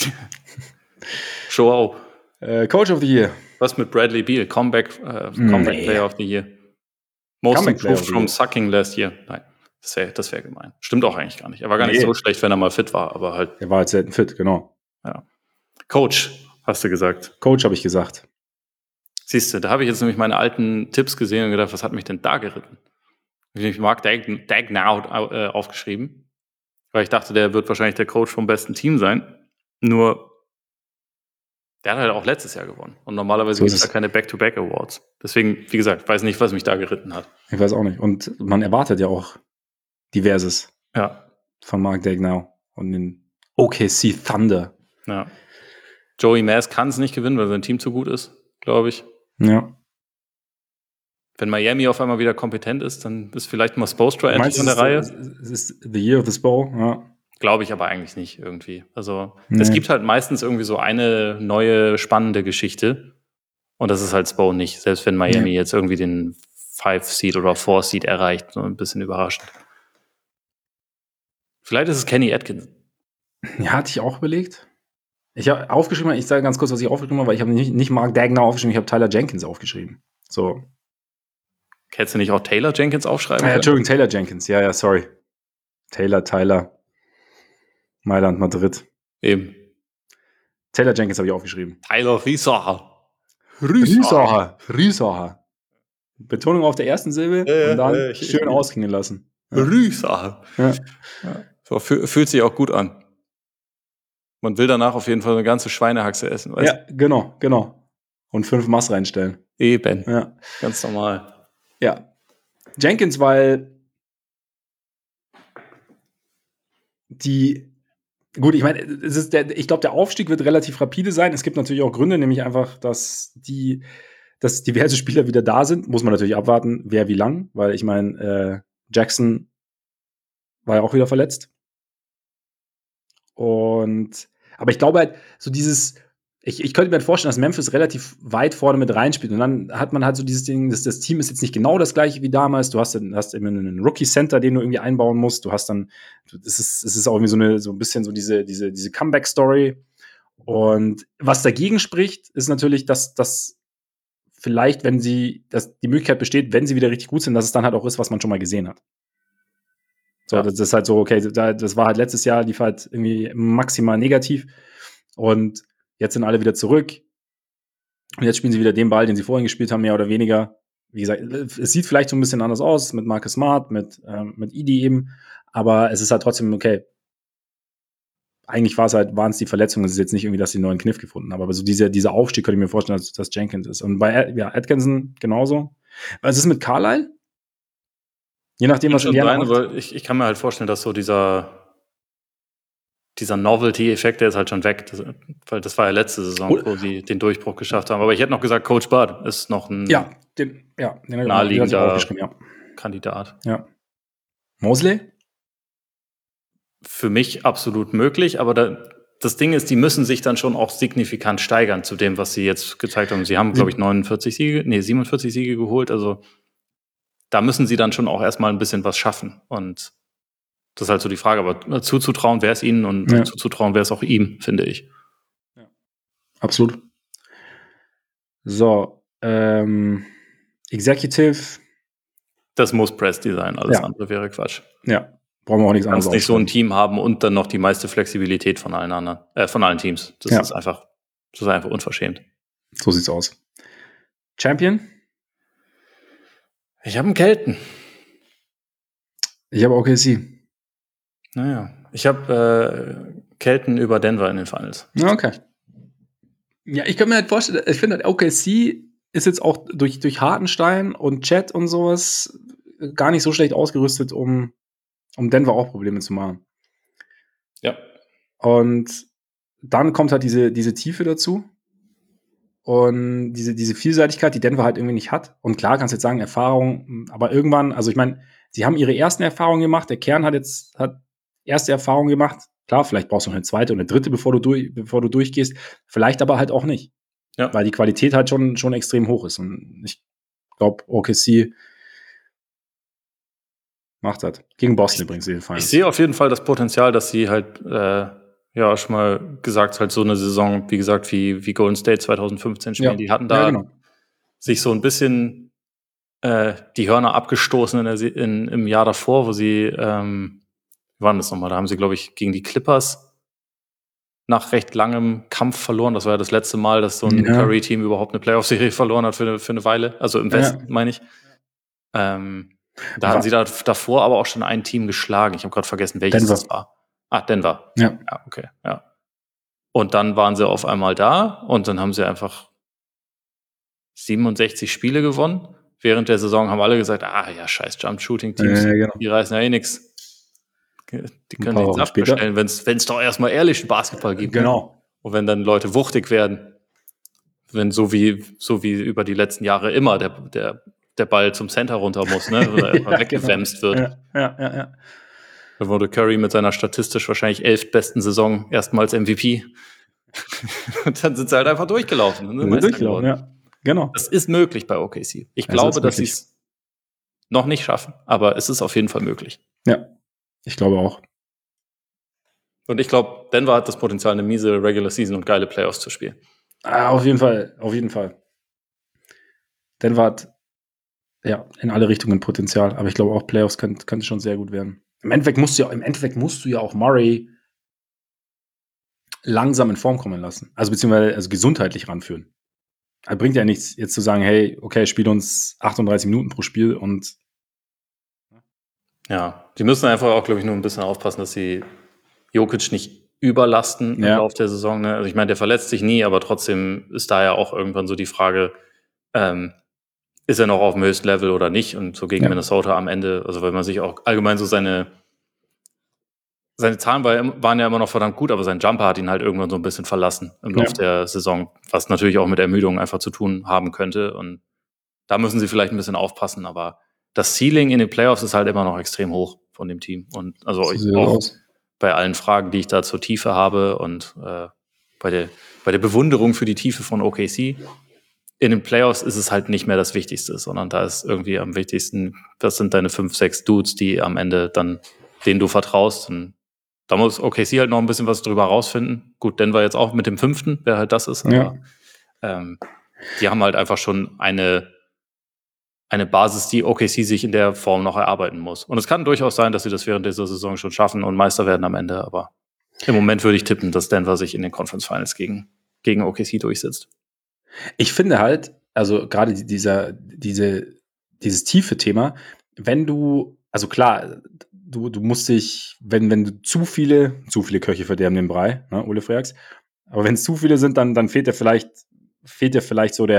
Speaker 2: Show auf.
Speaker 1: Coach of the Year.
Speaker 2: Was mit Bradley Beal? Comeback Player of the Year. Most improved from sucking last year. Nein, das wäre gemein. Stimmt auch eigentlich gar nicht. Er war gar nicht so schlecht, wenn er mal fit war, aber halt.
Speaker 1: Er war halt selten fit, genau.
Speaker 2: Ja. Coach, hast du gesagt.
Speaker 1: Coach habe ich gesagt.
Speaker 2: Siehst du, da habe ich jetzt nämlich meine alten Tipps gesehen und gedacht, was hat mich denn da geritten? Ich habe Mark Daigneault aufgeschrieben, weil ich dachte, der wird wahrscheinlich der Coach vom besten Team sein. Nur, der hat halt auch letztes Jahr gewonnen. Und normalerweise gibt es da keine Back-to-Back-Awards. Deswegen, wie gesagt, ich weiß nicht, was mich da geritten hat.
Speaker 1: Ich weiß auch nicht. Und man erwartet ja auch Diverses von Mark Daigneault und den OKC Thunder.
Speaker 2: Ja. Joey Mass kann es nicht gewinnen, weil sein Team zu gut ist, glaube ich.
Speaker 1: Ja.
Speaker 2: Wenn Miami auf einmal wieder kompetent ist, dann ist vielleicht mal Spoelstra endlich in der Reihe.
Speaker 1: Es ist the year of the Spo, ja.
Speaker 2: Glaube ich aber eigentlich nicht irgendwie. Also es gibt halt meistens irgendwie so eine neue, spannende Geschichte. Und das ist halt Spo nicht. Selbst wenn Miami jetzt irgendwie den 5-Seed oder 4-Seed erreicht. So ein bisschen überraschend. Vielleicht ist es Kenny Atkinson.
Speaker 1: Ja, hatte ich auch überlegt. Ich habe aufgeschrieben, ich sage ganz kurz, was ich aufgeschrieben habe, weil ich habe nicht Mark Daigner aufgeschrieben, ich habe Tyler Jenkins aufgeschrieben. So.
Speaker 2: Hättest du nicht auch Taylor Jenkins aufschreiben können?
Speaker 1: Entschuldigung, Taylor Jenkins. Ja, sorry. Tyler. Mailand, Madrid.
Speaker 2: Eben.
Speaker 1: Taylor Jenkins habe ich aufgeschrieben.
Speaker 2: Tyler Riesacher.
Speaker 1: Riesacher. Betonung auf der ersten Silbe und dann schön ausklingen lassen.
Speaker 2: Ja. Riesacher. Ja. So, fühlt sich auch gut an. Man will danach auf jeden Fall eine ganze Schweinehaxe essen.
Speaker 1: Weißt du? Genau. Und 5 Mass reinstellen.
Speaker 2: Eben. Ja. Ganz normal.
Speaker 1: Ja. Jenkins, weil gut, ich meine, ich glaube, der Aufstieg wird relativ rapide sein. Es gibt natürlich auch Gründe, nämlich einfach, dass diverse Spieler wieder da sind. Muss man natürlich abwarten, wer wie lang, weil ich meine, Jackson war ja auch wieder verletzt. Aber ich glaube halt, so ich könnte mir halt vorstellen, dass Memphis relativ weit vorne mit reinspielt. Und dann hat man halt so dieses Ding, dass das Team ist jetzt nicht genau das gleiche wie damals. Du hast immer einen Rookie-Center, den du irgendwie einbauen musst. Du hast dann, es ist auch irgendwie so ein bisschen so diese Comeback-Story. Und was dagegen spricht, ist natürlich, dass vielleicht, dass die Möglichkeit besteht, wenn sie wieder richtig gut sind, dass es dann halt auch ist, was man schon mal gesehen hat. So, ja. Das ist halt so, okay, das war halt letztes Jahr, lief halt irgendwie maximal negativ. Und jetzt sind alle wieder zurück. Und jetzt spielen sie wieder den Ball, den sie vorhin gespielt haben, mehr oder weniger. Wie gesagt, es sieht vielleicht so ein bisschen anders aus mit Marcus Smart, mit Edey eben. Aber es ist halt trotzdem okay. Eigentlich waren es die Verletzungen. Es ist jetzt nicht irgendwie, dass sie einen neuen Kniff gefunden haben. Aber so dieser Aufstieg könnte ich mir vorstellen, dass Jenkins ist. Und bei Atkinson genauso. Was ist mit Carlisle? Je nachdem, was
Speaker 2: Indiana macht. Aber ich kann mir halt vorstellen, dass so dieser Novelty-Effekt, der ist halt schon weg. Weil das war ja letzte Saison, wo sie den Durchbruch geschafft haben. Aber ich hätte noch gesagt, Coach Bud ist noch ein naheliegender Kandidat.
Speaker 1: Ja. Mosley?
Speaker 2: Für mich absolut möglich, aber das Ding ist, die müssen sich dann schon auch signifikant steigern zu dem, was sie jetzt gezeigt haben. Sie haben, glaube ich, 47 Siege geholt. Also da müssen sie dann schon auch erstmal ein bisschen was schaffen. Und das ist halt so die Frage, aber zuzutrauen wäre es ihnen und zuzutrauen wäre es auch ihm, finde ich.
Speaker 1: Ja. Absolut. So, Executive.
Speaker 2: Das muss Presti sein, alles andere wäre Quatsch.
Speaker 1: Ja, brauchen wir auch nichts anderes.
Speaker 2: Du kannst nicht so ein Team haben und dann noch die meiste Flexibilität von allen anderen, von allen Teams. Das ist einfach unverschämt.
Speaker 1: So sieht's aus. Champion?
Speaker 2: Ich habe einen Kelten.
Speaker 1: Ich habe OKC.
Speaker 2: Naja, ich habe Kelten über Denver in den Finals.
Speaker 1: Okay. Ja, ich kann mir halt vorstellen, ich finde halt OKC ist jetzt auch durch Hartenstein und Chet und sowas gar nicht so schlecht ausgerüstet, um Denver auch Probleme zu machen.
Speaker 2: Ja.
Speaker 1: Und dann kommt halt diese Tiefe dazu und diese Vielseitigkeit, die Denver halt irgendwie nicht hat. Und klar kannst du jetzt sagen, Erfahrung, aber irgendwann, also ich meine, sie haben ihre ersten Erfahrungen gemacht, der Kern hat erste Erfahrungen gemacht. Klar, vielleicht brauchst du noch eine zweite und eine dritte, bevor du durchgehst. Vielleicht aber halt auch nicht. Ja. Weil die Qualität halt schon extrem hoch ist. Und ich glaube, OKC macht das. Gegen Boston übrigens in den Finals.
Speaker 2: Ich sehe auf jeden Fall das Potenzial, dass sie halt, schon mal gesagt, halt so eine Saison, wie gesagt, wie Golden State 2015 spielen. Ja. Die hatten da sich so ein bisschen die Hörner abgestoßen im Jahr davor, wo sie, wie war das nochmal? Da haben sie, glaube ich, gegen die Clippers nach recht langem Kampf verloren. Das war ja das letzte Mal, dass so ein Curry-Team überhaupt eine Playoff-Serie verloren hat für eine Weile. Also im Westen, meine ich. Da hatten sie davor aber auch schon ein Team geschlagen. Ich habe gerade vergessen, welches das war. Denver.
Speaker 1: Ja,
Speaker 2: okay. Ja. Und dann waren sie auf einmal da und dann haben sie einfach 67 Spiele gewonnen. Während der Saison haben alle gesagt, scheiß Jump-Shooting-Teams, die reißen ja eh nichts. Die können den Saft bestellen, wenn es doch erstmal ehrlichen Basketball gibt.
Speaker 1: Genau.
Speaker 2: Ne? Und wenn dann Leute wuchtig werden, wenn so wie über die letzten Jahre immer der Ball zum Center runter muss, ne? Oder erstmal weggewämst wird.
Speaker 1: Ja.
Speaker 2: Dann wurde Curry mit seiner statistisch wahrscheinlich 11. besten Saison erstmals MVP. Und dann sind sie halt einfach durchgelaufen.
Speaker 1: Ja. Genau.
Speaker 2: Das ist möglich bei OKC. Ich glaube, dass sie es noch nicht schaffen, aber es ist auf jeden Fall möglich.
Speaker 1: Ja. Ich glaube auch.
Speaker 2: Und ich glaube, Denver hat das Potenzial, eine miese Regular Season und geile Playoffs zu spielen.
Speaker 1: Auf jeden Fall. Denver hat in alle Richtungen Potenzial, aber ich glaube auch Playoffs könnte schon sehr gut werden. Im Endeffekt musst du ja auch Murray langsam in Form kommen lassen. Also beziehungsweise gesundheitlich ranführen. Also bringt ja nichts, jetzt zu sagen, hey, okay, spiel uns 38 Minuten pro Spiel und
Speaker 2: ja, die müssen einfach auch, glaube ich, nur ein bisschen aufpassen, dass sie Jokic nicht überlasten im Laufe der Saison. Ne? Also ich meine, der verletzt sich nie, aber trotzdem ist da ja auch irgendwann so die Frage, ist er noch auf dem höchsten Level oder nicht? Und so gegen Minnesota am Ende, also weil man sich auch allgemein so seine Zahlen waren ja immer noch verdammt gut, aber sein Jumper hat ihn halt irgendwann so ein bisschen verlassen im Laufe der Saison, was natürlich auch mit Ermüdung einfach zu tun haben könnte. Und da müssen sie vielleicht ein bisschen aufpassen, aber das Ceiling in den Playoffs ist halt immer noch extrem hoch von dem Team. Und also auch bei allen Fragen, die ich da zur Tiefe habe und bei der Bewunderung für die Tiefe von OKC, in den Playoffs ist es halt nicht mehr das Wichtigste, sondern da ist irgendwie am wichtigsten, das sind deine 5, 6 Dudes, die am Ende dann, denen du vertraust. Und da muss OKC halt noch ein bisschen was drüber rausfinden. Gut, Denver jetzt auch mit dem 5., wer halt das ist, aber die haben halt einfach schon eine Basis, die OKC sich in der Form noch erarbeiten muss. Und es kann durchaus sein, dass sie das während dieser Saison schon schaffen und Meister werden am Ende, aber im Moment würde ich tippen, dass Denver sich in den Conference Finals gegen OKC durchsetzt.
Speaker 1: Ich finde halt, also gerade dieses tiefe Thema, wenn du, also klar, du musst dich, wenn du zu viele Köche verderben den Brei, ne, Ole Freaks, aber wenn es zu viele sind, dann fehlt dir vielleicht so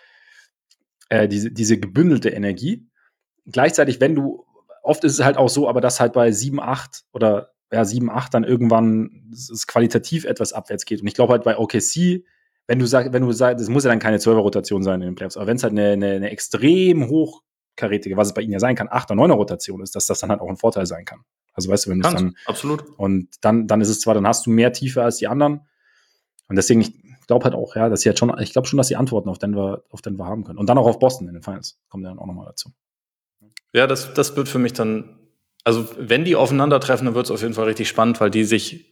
Speaker 1: diese gebündelte Energie. Gleichzeitig, oft ist es halt auch so, aber dass halt bei 7-8 oder 7-8 dann irgendwann es qualitativ etwas abwärts geht. Und ich glaube halt bei OKC, wenn du sagst, das muss ja dann keine 12er-Rotation sein in den Playoffs, aber wenn es halt eine extrem hochkarätige, was es bei ihnen ja sein kann, 8er, 9er-Rotation ist, dass das dann halt auch ein Vorteil sein kann. Also weißt du, wenn du es dann...
Speaker 2: Absolut.
Speaker 1: Und dann ist es zwar, dann hast du mehr Tiefe als die anderen. Und deswegen, ich glaube halt auch, dass sie halt schon, ich glaube schon, dass sie Antworten auf Denver haben können. Und dann auch auf Boston in den Finals. Kommt ja dann auch nochmal dazu.
Speaker 2: Ja, das wird für mich dann, also wenn die aufeinandertreffen, dann wird es auf jeden Fall richtig spannend, weil die sich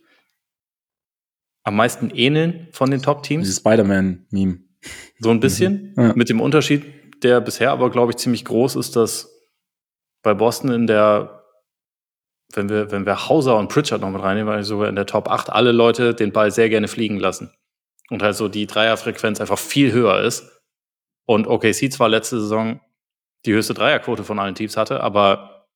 Speaker 2: am meisten ähneln von den Top-Teams.
Speaker 1: Dieses Spider-Man-Meme.
Speaker 2: So ein bisschen. Ja. Mit dem Unterschied, der bisher aber, glaube ich, ziemlich groß ist, dass bei Boston wenn wir Hauser und Pritchard noch mit reinnehmen, weil sogar in der Top 8 alle Leute den Ball sehr gerne fliegen lassen. Und halt so die Dreierfrequenz einfach viel höher ist. Und OKC zwar letzte Saison die höchste Dreierquote von allen Teams hatte, aber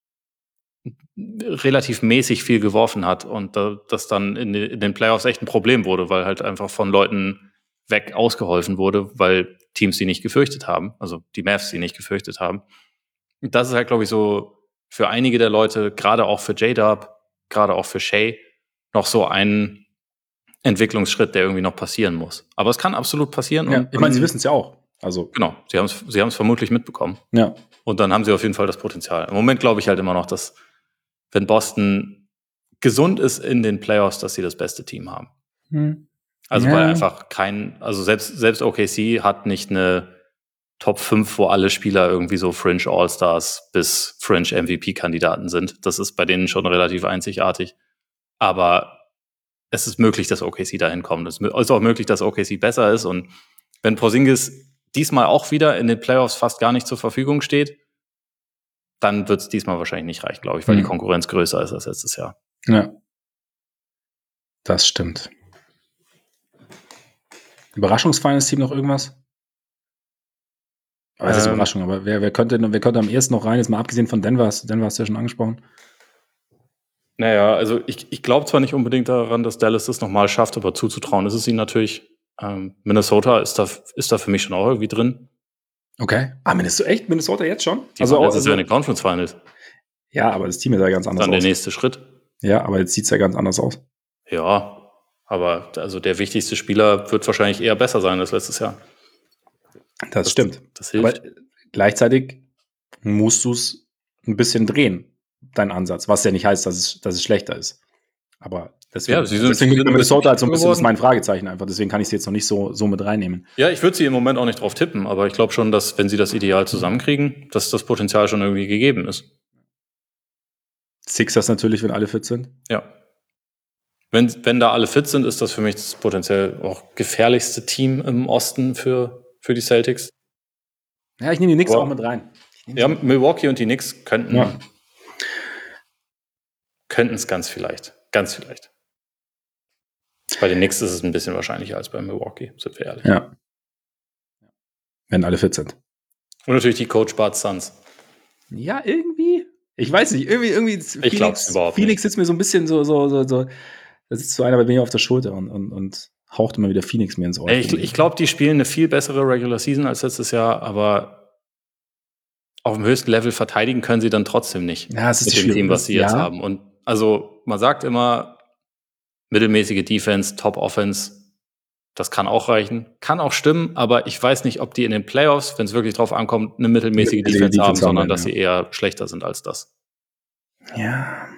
Speaker 2: relativ mäßig viel geworfen hat und das dann in den Playoffs echt ein Problem wurde, weil halt einfach von Leuten weg ausgeholfen wurde, weil Teams die nicht gefürchtet haben, also die Mavs die nicht gefürchtet haben. Und das ist halt, glaube ich, so für einige der Leute, gerade auch für J-Dub, gerade auch für Shea, noch so ein Entwicklungsschritt, der irgendwie noch passieren muss. Aber es kann absolut passieren.
Speaker 1: Ja, ich meine, sie wissen es ja auch. Also
Speaker 2: genau, sie haben es vermutlich mitbekommen.
Speaker 1: Ja.
Speaker 2: Und dann haben sie auf jeden Fall das Potenzial. Im Moment glaube ich halt immer noch, dass wenn Boston gesund ist in den Playoffs, dass sie das beste Team haben. Also weil einfach also selbst OKC hat nicht eine Top 5, wo alle Spieler irgendwie so Fringe All-Stars bis Fringe MVP-Kandidaten sind. Das ist bei denen schon relativ einzigartig. Aber es ist möglich, dass OKC dahin kommt. Es ist auch möglich, dass OKC besser ist. Und wenn Porzingis diesmal auch wieder in den Playoffs fast gar nicht zur Verfügung steht, dann wird es diesmal wahrscheinlich nicht reichen, glaube ich, weil die Konkurrenz größer ist als letztes Jahr.
Speaker 1: Ja. Das stimmt. Überraschungsfinals-Team noch irgendwas? Das ist Überraschung, aber wer könnte am ehesten noch rein, jetzt mal abgesehen von Denver hast du ja schon angesprochen.
Speaker 2: Naja, also ich glaube zwar nicht unbedingt daran, dass Dallas das nochmal schafft, aber zuzutrauen ist es ihnen natürlich. Minnesota ist da für mich schon auch irgendwie drin.
Speaker 1: Okay. Minnesota jetzt schon?
Speaker 2: Das ist ja in den Conference Finals.
Speaker 1: Ja, aber das Team ist ja ganz anders
Speaker 2: aus. Dann der nächste Schritt.
Speaker 1: Ja, aber jetzt sieht es ja ganz anders aus.
Speaker 2: Ja, aber also der wichtigste Spieler wird wahrscheinlich eher besser sein als letztes Jahr.
Speaker 1: Das stimmt.
Speaker 2: Das hilft.
Speaker 1: Aber gleichzeitig musst du es ein bisschen drehen, deinen Ansatz, was ja nicht heißt, dass es schlechter ist. Aber deswegen mit Minnesota halt so ein bisschen, ist mein Fragezeichen einfach. Deswegen kann ich sie jetzt noch nicht so mit reinnehmen.
Speaker 2: Ja, ich würde sie im Moment auch nicht drauf tippen, aber ich glaube schon, dass, wenn sie das Ideal zusammenkriegen, dass das Potenzial schon irgendwie gegeben ist.
Speaker 1: Sixers natürlich, wenn alle fit sind.
Speaker 2: Ja. Wenn da alle fit sind, ist das für mich das potenziell auch gefährlichste Team im Osten für die Celtics.
Speaker 1: Ja, ich nehme die Knicks auch mit rein.
Speaker 2: Ja, Milwaukee und die Knicks könnten es ganz vielleicht. Ganz vielleicht. Bei den Knicks ist es ein bisschen wahrscheinlicher als bei Milwaukee, sind wir ehrlich.
Speaker 1: Ja. Wenn alle fit sind.
Speaker 2: Und natürlich die Coach Bart Suns.
Speaker 1: Ja, irgendwie. Ich weiß nicht, irgendwie
Speaker 2: Ich glaube es überhaupt nicht.
Speaker 1: Phoenix sitzt mir so ein bisschen so. Da sitzt so einer bei mir auf der Schulter und haucht immer wieder Phoenix mir ins Ohr.
Speaker 2: Ich glaube, die spielen eine viel bessere Regular Season als letztes Jahr, aber auf dem höchsten Level verteidigen können sie dann trotzdem nicht.
Speaker 1: Ja, es ist
Speaker 2: mit dem Team, was sie jetzt haben. Und also man sagt immer, mittelmäßige Defense, Top Offense, das kann auch reichen. Kann auch stimmen, aber ich weiß nicht, ob die in den Playoffs, wenn es wirklich drauf ankommt, eine mittelmäßige Defense haben, sondern dass sie eher schlechter sind als das.
Speaker 1: Ja.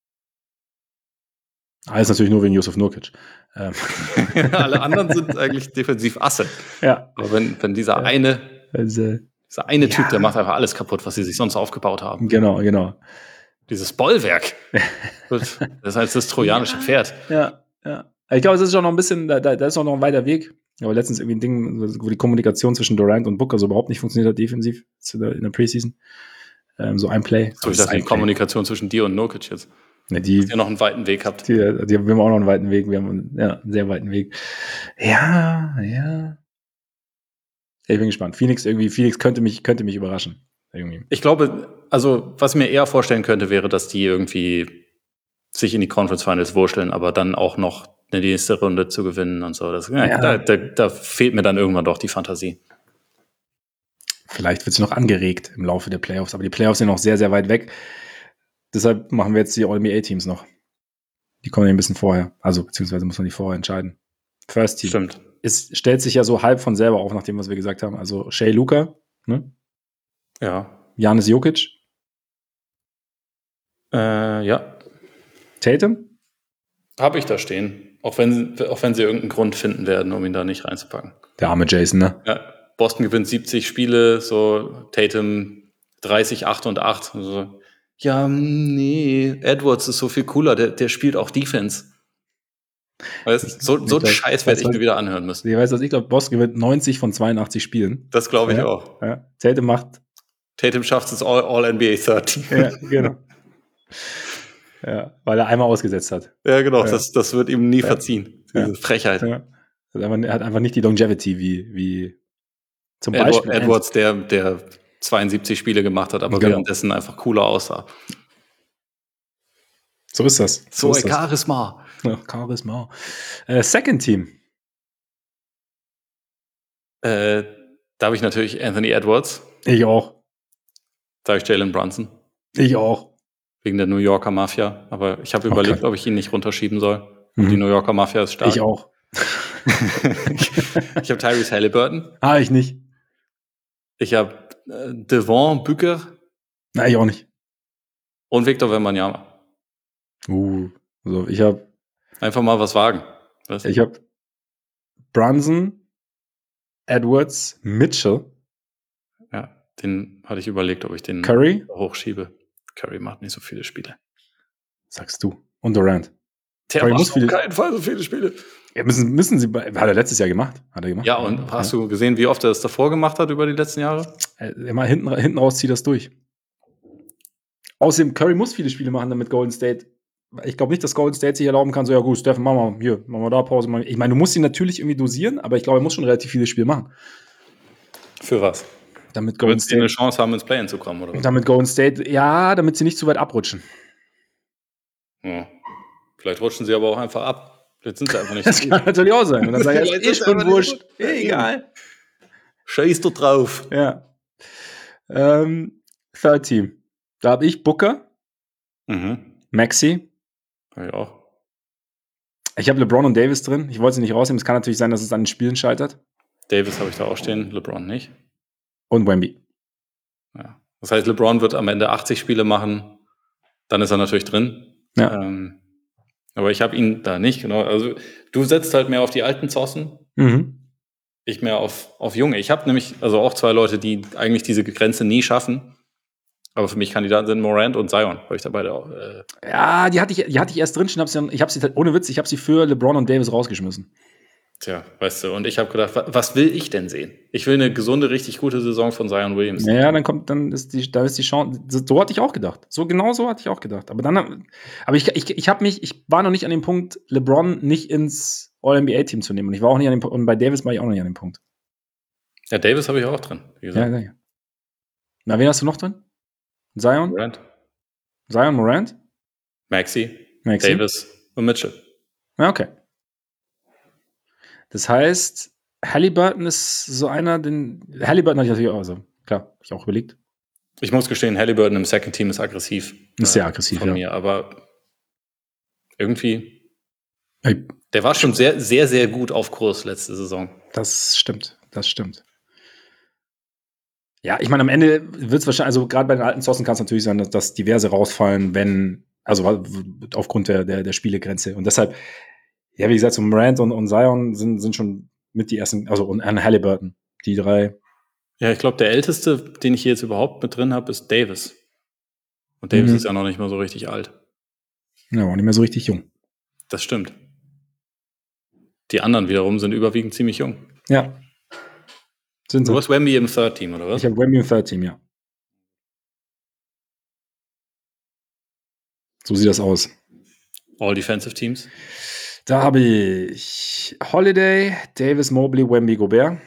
Speaker 1: Alles natürlich nur wegen Jusuf Nurkic.
Speaker 2: Alle anderen sind eigentlich defensiv Asse.
Speaker 1: Ja.
Speaker 2: Aber wenn dieser eine Typ, der macht einfach alles kaputt, was sie sich sonst aufgebaut haben.
Speaker 1: Genau.
Speaker 2: Dieses Bollwerk. Das heißt das trojanische Pferd.
Speaker 1: Ja. Ich glaube, es ist schon noch ein bisschen, da ist auch noch ein weiter Weg. Aber letztens irgendwie ein Ding, wo die Kommunikation zwischen Durant und Booker so überhaupt nicht funktioniert hat, defensiv, in der Preseason. So ein Play.
Speaker 2: So, ich dachte, die Kommunikation zwischen dir und Nurkic jetzt.
Speaker 1: Ja,
Speaker 2: dass ihr noch einen weiten Weg habt.
Speaker 1: Wir haben auch noch einen weiten Weg. Wir haben einen sehr weiten Weg. Ja. Ich bin gespannt. Phoenix könnte mich überraschen. Irgendwie.
Speaker 2: Ich glaube, also was ich mir eher vorstellen könnte, wäre, dass die irgendwie sich in die Conference Finals wurschteln, aber dann auch noch eine nächste Runde zu gewinnen und so. Da fehlt mir dann irgendwann doch die Fantasie.
Speaker 1: Vielleicht wird sie noch angeregt im Laufe der Playoffs, aber die Playoffs sind noch sehr, sehr weit weg. Deshalb machen wir jetzt die All-NBA-Teams noch. Die kommen ein bisschen vorher. Also, beziehungsweise muss man die vorher entscheiden. First Team.
Speaker 2: Stimmt.
Speaker 1: Es stellt sich ja so halb von selber auf, nach dem, was wir gesagt haben. Also, Shea Luka, ne?
Speaker 2: Ja.
Speaker 1: Giannis Jokic.
Speaker 2: Ja.
Speaker 1: Tatum?
Speaker 2: Habe ich da stehen. Auch wenn sie irgendeinen Grund finden werden, um ihn da nicht reinzupacken.
Speaker 1: Der arme Jason, ne?
Speaker 2: Ja. Boston gewinnt 70 Spiele, so Tatum 30, 8 und 8. So. Ja, nee, Edwards ist so viel cooler, der spielt auch Defense. Weißt, so ein Scheiß werde ich mir wieder anhören müssen.
Speaker 1: Ich weiß, ich glaube, Boston gewinnt 90 von 82 Spielen.
Speaker 2: Das glaube ich auch.
Speaker 1: Ja. Tatum
Speaker 2: schafft es All-NBA 30.
Speaker 1: Ja, genau. Ja, weil er einmal ausgesetzt hat.
Speaker 2: Ja, genau, ja. Das wird ihm nie verziehen. Diese Frechheit.
Speaker 1: Ja. Er hat einfach nicht die Longevity wie zum Beispiel
Speaker 2: Edwards, der 72 Spiele gemacht hat, aber währenddessen einfach cooler aussah.
Speaker 1: So ist das.
Speaker 2: So ein Charisma.
Speaker 1: Ja, Charisma. Second Team.
Speaker 2: Da habe ich natürlich Anthony Edwards.
Speaker 1: Ich auch.
Speaker 2: Da habe ich Jalen Brunson.
Speaker 1: Ich auch.
Speaker 2: Wegen der New Yorker Mafia. Aber ich habe überlegt, ob ich ihn nicht runterschieben soll. Die New Yorker Mafia ist stark.
Speaker 1: Ich auch.
Speaker 2: Ich habe Tyrese Halliburton.
Speaker 1: Ich nicht.
Speaker 2: Ich habe Devon Booker.
Speaker 1: Nein, ich auch nicht.
Speaker 2: Und Victor Wembanyama.
Speaker 1: Also ich habe
Speaker 2: einfach mal was wagen.
Speaker 1: Ich habe Brunson, Edwards, Mitchell.
Speaker 2: Ja, den hatte ich überlegt, ob ich den
Speaker 1: Curry
Speaker 2: hochschiebe. Curry macht nicht so viele Spiele.
Speaker 1: Sagst du. Und Durant.
Speaker 2: Der macht auf keinen Fall so viele Spiele.
Speaker 1: Ja, müssen sie, hat er letztes Jahr gemacht.
Speaker 2: Ja, und hast du gesehen, wie oft er das davor gemacht hat über die letzten Jahre?
Speaker 1: Immer hinten raus zieht das durch. Außerdem, Curry muss viele Spiele machen, damit Golden State. Ich glaube nicht, dass Golden State sich erlauben kann, so, ja gut, Steffen, machen wir da Pause. Ich meine, du musst ihn natürlich irgendwie dosieren, aber ich glaube, er muss schon relativ viele Spiele machen.
Speaker 2: Für was?
Speaker 1: Damit Golden State
Speaker 2: eine Chance haben, ins Play-In zu kommen, oder was?
Speaker 1: Damit Golden State, ja, damit sie nicht zu weit abrutschen.
Speaker 2: Ja. Vielleicht rutschen sie aber auch einfach ab. Vielleicht sind sie einfach nicht.
Speaker 1: Das kann natürlich auch sein. Und dann sage ich, ist schon wurscht. Egal.
Speaker 2: Scheiß du drauf.
Speaker 1: Ja. Third Team. Da habe ich Booker. Maxey.
Speaker 2: Ja, ich auch.
Speaker 1: Ich habe LeBron und Davis drin. Ich wollte sie nicht rausnehmen. Es kann natürlich sein, dass es an den Spielen scheitert.
Speaker 2: Davis habe ich da auch stehen, LeBron nicht.
Speaker 1: Und Wemby.
Speaker 2: Ja. Das heißt, LeBron wird am Ende 80 Spiele machen. Dann ist er natürlich drin.
Speaker 1: Ja.
Speaker 2: Aber ich habe ihn da nicht. Genau. Also du setzt halt mehr auf die alten Zossen. Ich mehr auf Junge. Ich habe nämlich auch zwei Leute, die eigentlich diese Grenze nie schaffen. Aber für mich Kandidaten sind Morant und Zion, weil ich da beide auch.
Speaker 1: Ja, die hatte ich erst drin stehen, ohne Witz, ich habe sie für LeBron und Davis rausgeschmissen.
Speaker 2: Tja, weißt du, und ich habe gedacht, was will ich denn sehen? Ich will eine gesunde, richtig gute Saison von Zion Williams.
Speaker 1: Ja, dann ist die Chance. So hatte ich auch gedacht. Genau so hatte ich auch gedacht. Aber ich war noch nicht an dem Punkt, LeBron nicht ins All-NBA-Team zu nehmen. Und ich war auch nicht an dem Punkt, und bei Davis war ich auch noch nicht an dem Punkt.
Speaker 2: Ja, Davis habe ich auch drin, wie gesagt.
Speaker 1: Ja. Na, wen hast du noch drin? Zion? Morant?
Speaker 2: Maxey, Davis und Mitchell.
Speaker 1: Ja, okay. Das heißt, Halliburton ist so einer, Halliburton hatte ich natürlich auch, also klar, habe ich auch überlegt.
Speaker 2: Ich muss gestehen, Halliburton im Second Team ist aggressiv.
Speaker 1: Ist sehr aggressiv,
Speaker 2: von
Speaker 1: ja.
Speaker 2: mir, aber irgendwie, der war schon sehr, sehr, sehr gut auf Kurs letzte Saison.
Speaker 1: Das stimmt. Ja, ich meine, am Ende wird es wahrscheinlich, also gerade bei den alten Zossen kann es natürlich sein, dass diverse rausfallen, also aufgrund der Spielegrenze. Und deshalb, ja, wie gesagt, so Morant und Zion sind schon mit die ersten, also und Halliburton, die drei.
Speaker 2: Ja, ich glaube, der älteste, den ich hier jetzt überhaupt mit drin habe, ist Davis. Und Davis ist ja noch nicht mal so richtig alt.
Speaker 1: Ja, auch nicht mehr so richtig jung.
Speaker 2: Das stimmt. Die anderen wiederum sind überwiegend ziemlich jung.
Speaker 1: Ja.
Speaker 2: Du hast Wemby im Third Team, oder was?
Speaker 1: Ich habe Wemby im Third Team, ja. So sieht das aus.
Speaker 2: All Defensive Teams?
Speaker 1: Da habe ich Holiday, Davis, Mobley, Wemby, Gobert.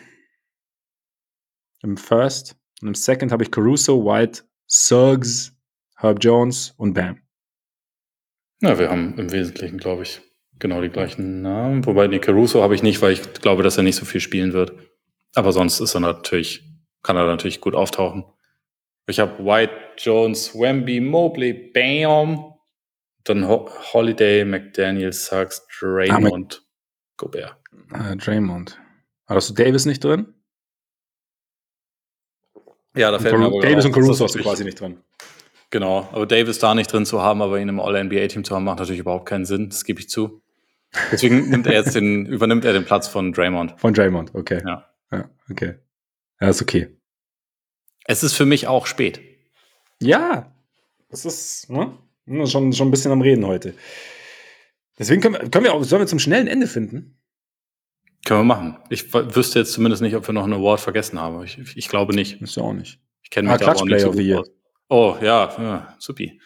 Speaker 1: Im First. Und im Second habe ich Caruso, White, Suggs, Herb Jones und Bam.
Speaker 2: Na, wir haben im Wesentlichen, glaube ich, genau die gleichen Namen. Wobei, Caruso habe ich nicht, weil ich glaube, dass er nicht so viel spielen wird. Aber sonst kann er natürlich gut auftauchen. Ich habe White, Jones, Wemby, Mobley, Bam, dann Holiday, McDaniel, Suggs, Draymond, Gobert.
Speaker 1: Draymond. Hast du Davis nicht drin?
Speaker 2: Ja, da fällt mir aber
Speaker 1: Davis und Caruso hast du quasi nicht drin.
Speaker 2: Genau, aber Davis da nicht drin zu haben, aber ihn im All-NBA-Team zu haben, macht natürlich überhaupt keinen Sinn. Das gebe ich zu. Deswegen übernimmt er den Platz von Draymond.
Speaker 1: Von Draymond, okay.
Speaker 2: Ja,
Speaker 1: okay. Ja, ist okay.
Speaker 2: Es ist für mich auch spät.
Speaker 1: Ja, das ist schon ein bisschen am Reden heute. Deswegen sollen wir zum schnellen Ende finden?
Speaker 2: Können wir machen. Ich wüsste jetzt zumindest nicht, ob wir noch einen Award vergessen haben. Ich glaube nicht.
Speaker 1: Ist ja auch nicht.
Speaker 2: Ich kenne mich da auch nicht so gut aus. Oh, ja, supi.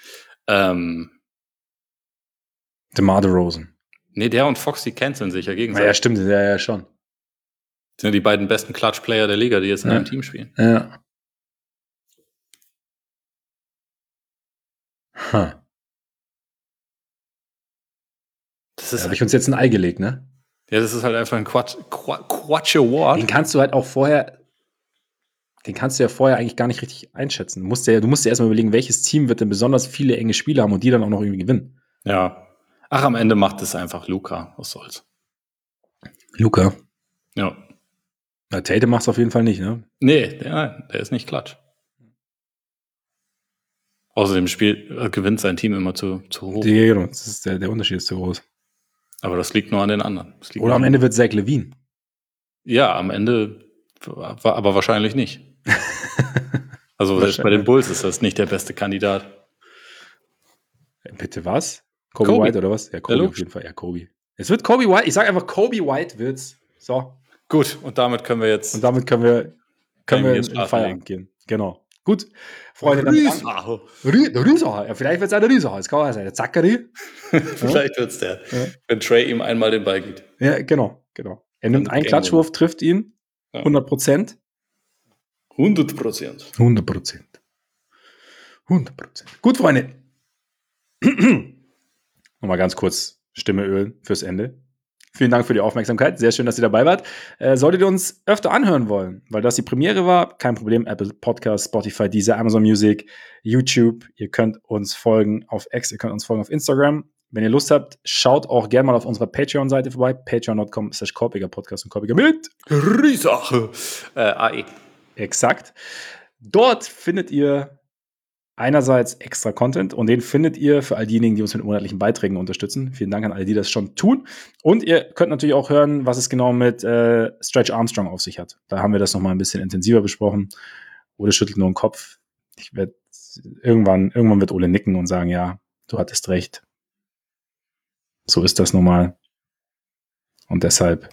Speaker 1: DeMar DeRozan.
Speaker 2: Nee, der und Foxy canceln sich ja gegenseitig.
Speaker 1: Ja, stimmt, ja, schon.
Speaker 2: Das sind ja die beiden besten Clutch-Player der Liga, die jetzt in einem Team spielen.
Speaker 1: Ja. Da habe ich uns jetzt ein Ei gelegt, ne?
Speaker 2: Ja, das ist halt einfach ein Quatsch Award.
Speaker 1: Den kannst du ja vorher eigentlich gar nicht richtig einschätzen. Du musst ja erstmal überlegen, welches Team wird denn besonders viele enge Spiele haben und die dann auch noch irgendwie gewinnen.
Speaker 2: Ja. Ach, am Ende macht es einfach Luka. Was soll's?
Speaker 1: Luka?
Speaker 2: Ja.
Speaker 1: Na, Tatum macht's auf jeden Fall nicht, ne?
Speaker 2: Nee, der ist nicht Klatsch. Außerdem gewinnt sein Team immer zu hoch.
Speaker 1: Genau, das ist der Unterschied ist zu groß.
Speaker 2: Aber das liegt nur an den anderen.
Speaker 1: Oder am Ende wird Zach LaVine.
Speaker 2: Ja, am Ende aber wahrscheinlich nicht. Also selbst bei den Bulls ist das nicht der beste Kandidat.
Speaker 1: Bitte was? Kobe White oder was? Ja, Kobe auf jeden Fall. Ja, Kobe. Es wird Kobe White. Ich sage einfach, Kobe White wird's. So.
Speaker 2: Gut, und damit können wir jetzt.
Speaker 1: Und damit können wir in Feierabend gehen. Genau. Gut. Freunde,
Speaker 2: Riesache.
Speaker 1: Ja, vielleicht wird es eine Riesache. Das kann auch sein. Der Zachary.
Speaker 2: Vielleicht wird es der. Ja. Wenn Trey ihm einmal den Ball gibt.
Speaker 1: Ja, genau. Er nimmt einen Klatschwurf, trifft ihn. 100%.
Speaker 2: 100%.
Speaker 1: Gut, Freunde. Nochmal ganz kurz Stimme ölen fürs Ende. Vielen Dank für die Aufmerksamkeit. Sehr schön, dass ihr dabei wart. Solltet ihr uns öfter anhören wollen, weil das die Premiere war, kein Problem. Apple Podcasts, Spotify, Deezer, Amazon Music, YouTube. Ihr könnt uns folgen auf X, ihr könnt uns folgen auf Instagram. Wenn ihr Lust habt, schaut auch gerne mal auf unserer Patreon-Seite vorbei. patreon.com/Korpiger-Podcast und Korpiger mit
Speaker 2: Riesache. AE.
Speaker 1: Exakt. Dort findet ihr einerseits extra Content und den findet ihr für all diejenigen, die uns mit monatlichen Beiträgen unterstützen. Vielen Dank an alle, die das schon tun. Und ihr könnt natürlich auch hören, was es genau mit Stretch Armstrong auf sich hat. Da haben wir das nochmal ein bisschen intensiver besprochen. Oder schüttelt nur den Kopf. irgendwann wird Ole nicken und sagen, ja, du hattest recht. So ist das nun mal. Und deshalb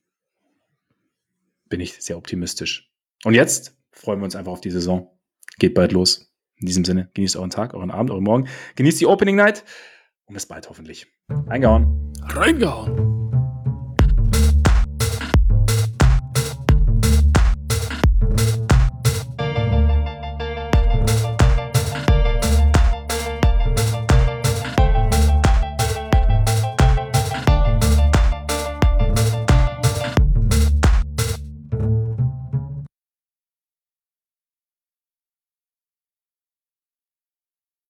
Speaker 1: bin ich sehr optimistisch. Und jetzt freuen wir uns einfach auf die Saison. Geht bald los. In diesem Sinne, genießt euren Tag, euren Abend, euren Morgen. Genießt die Opening Night und bis bald hoffentlich. Reingehauen.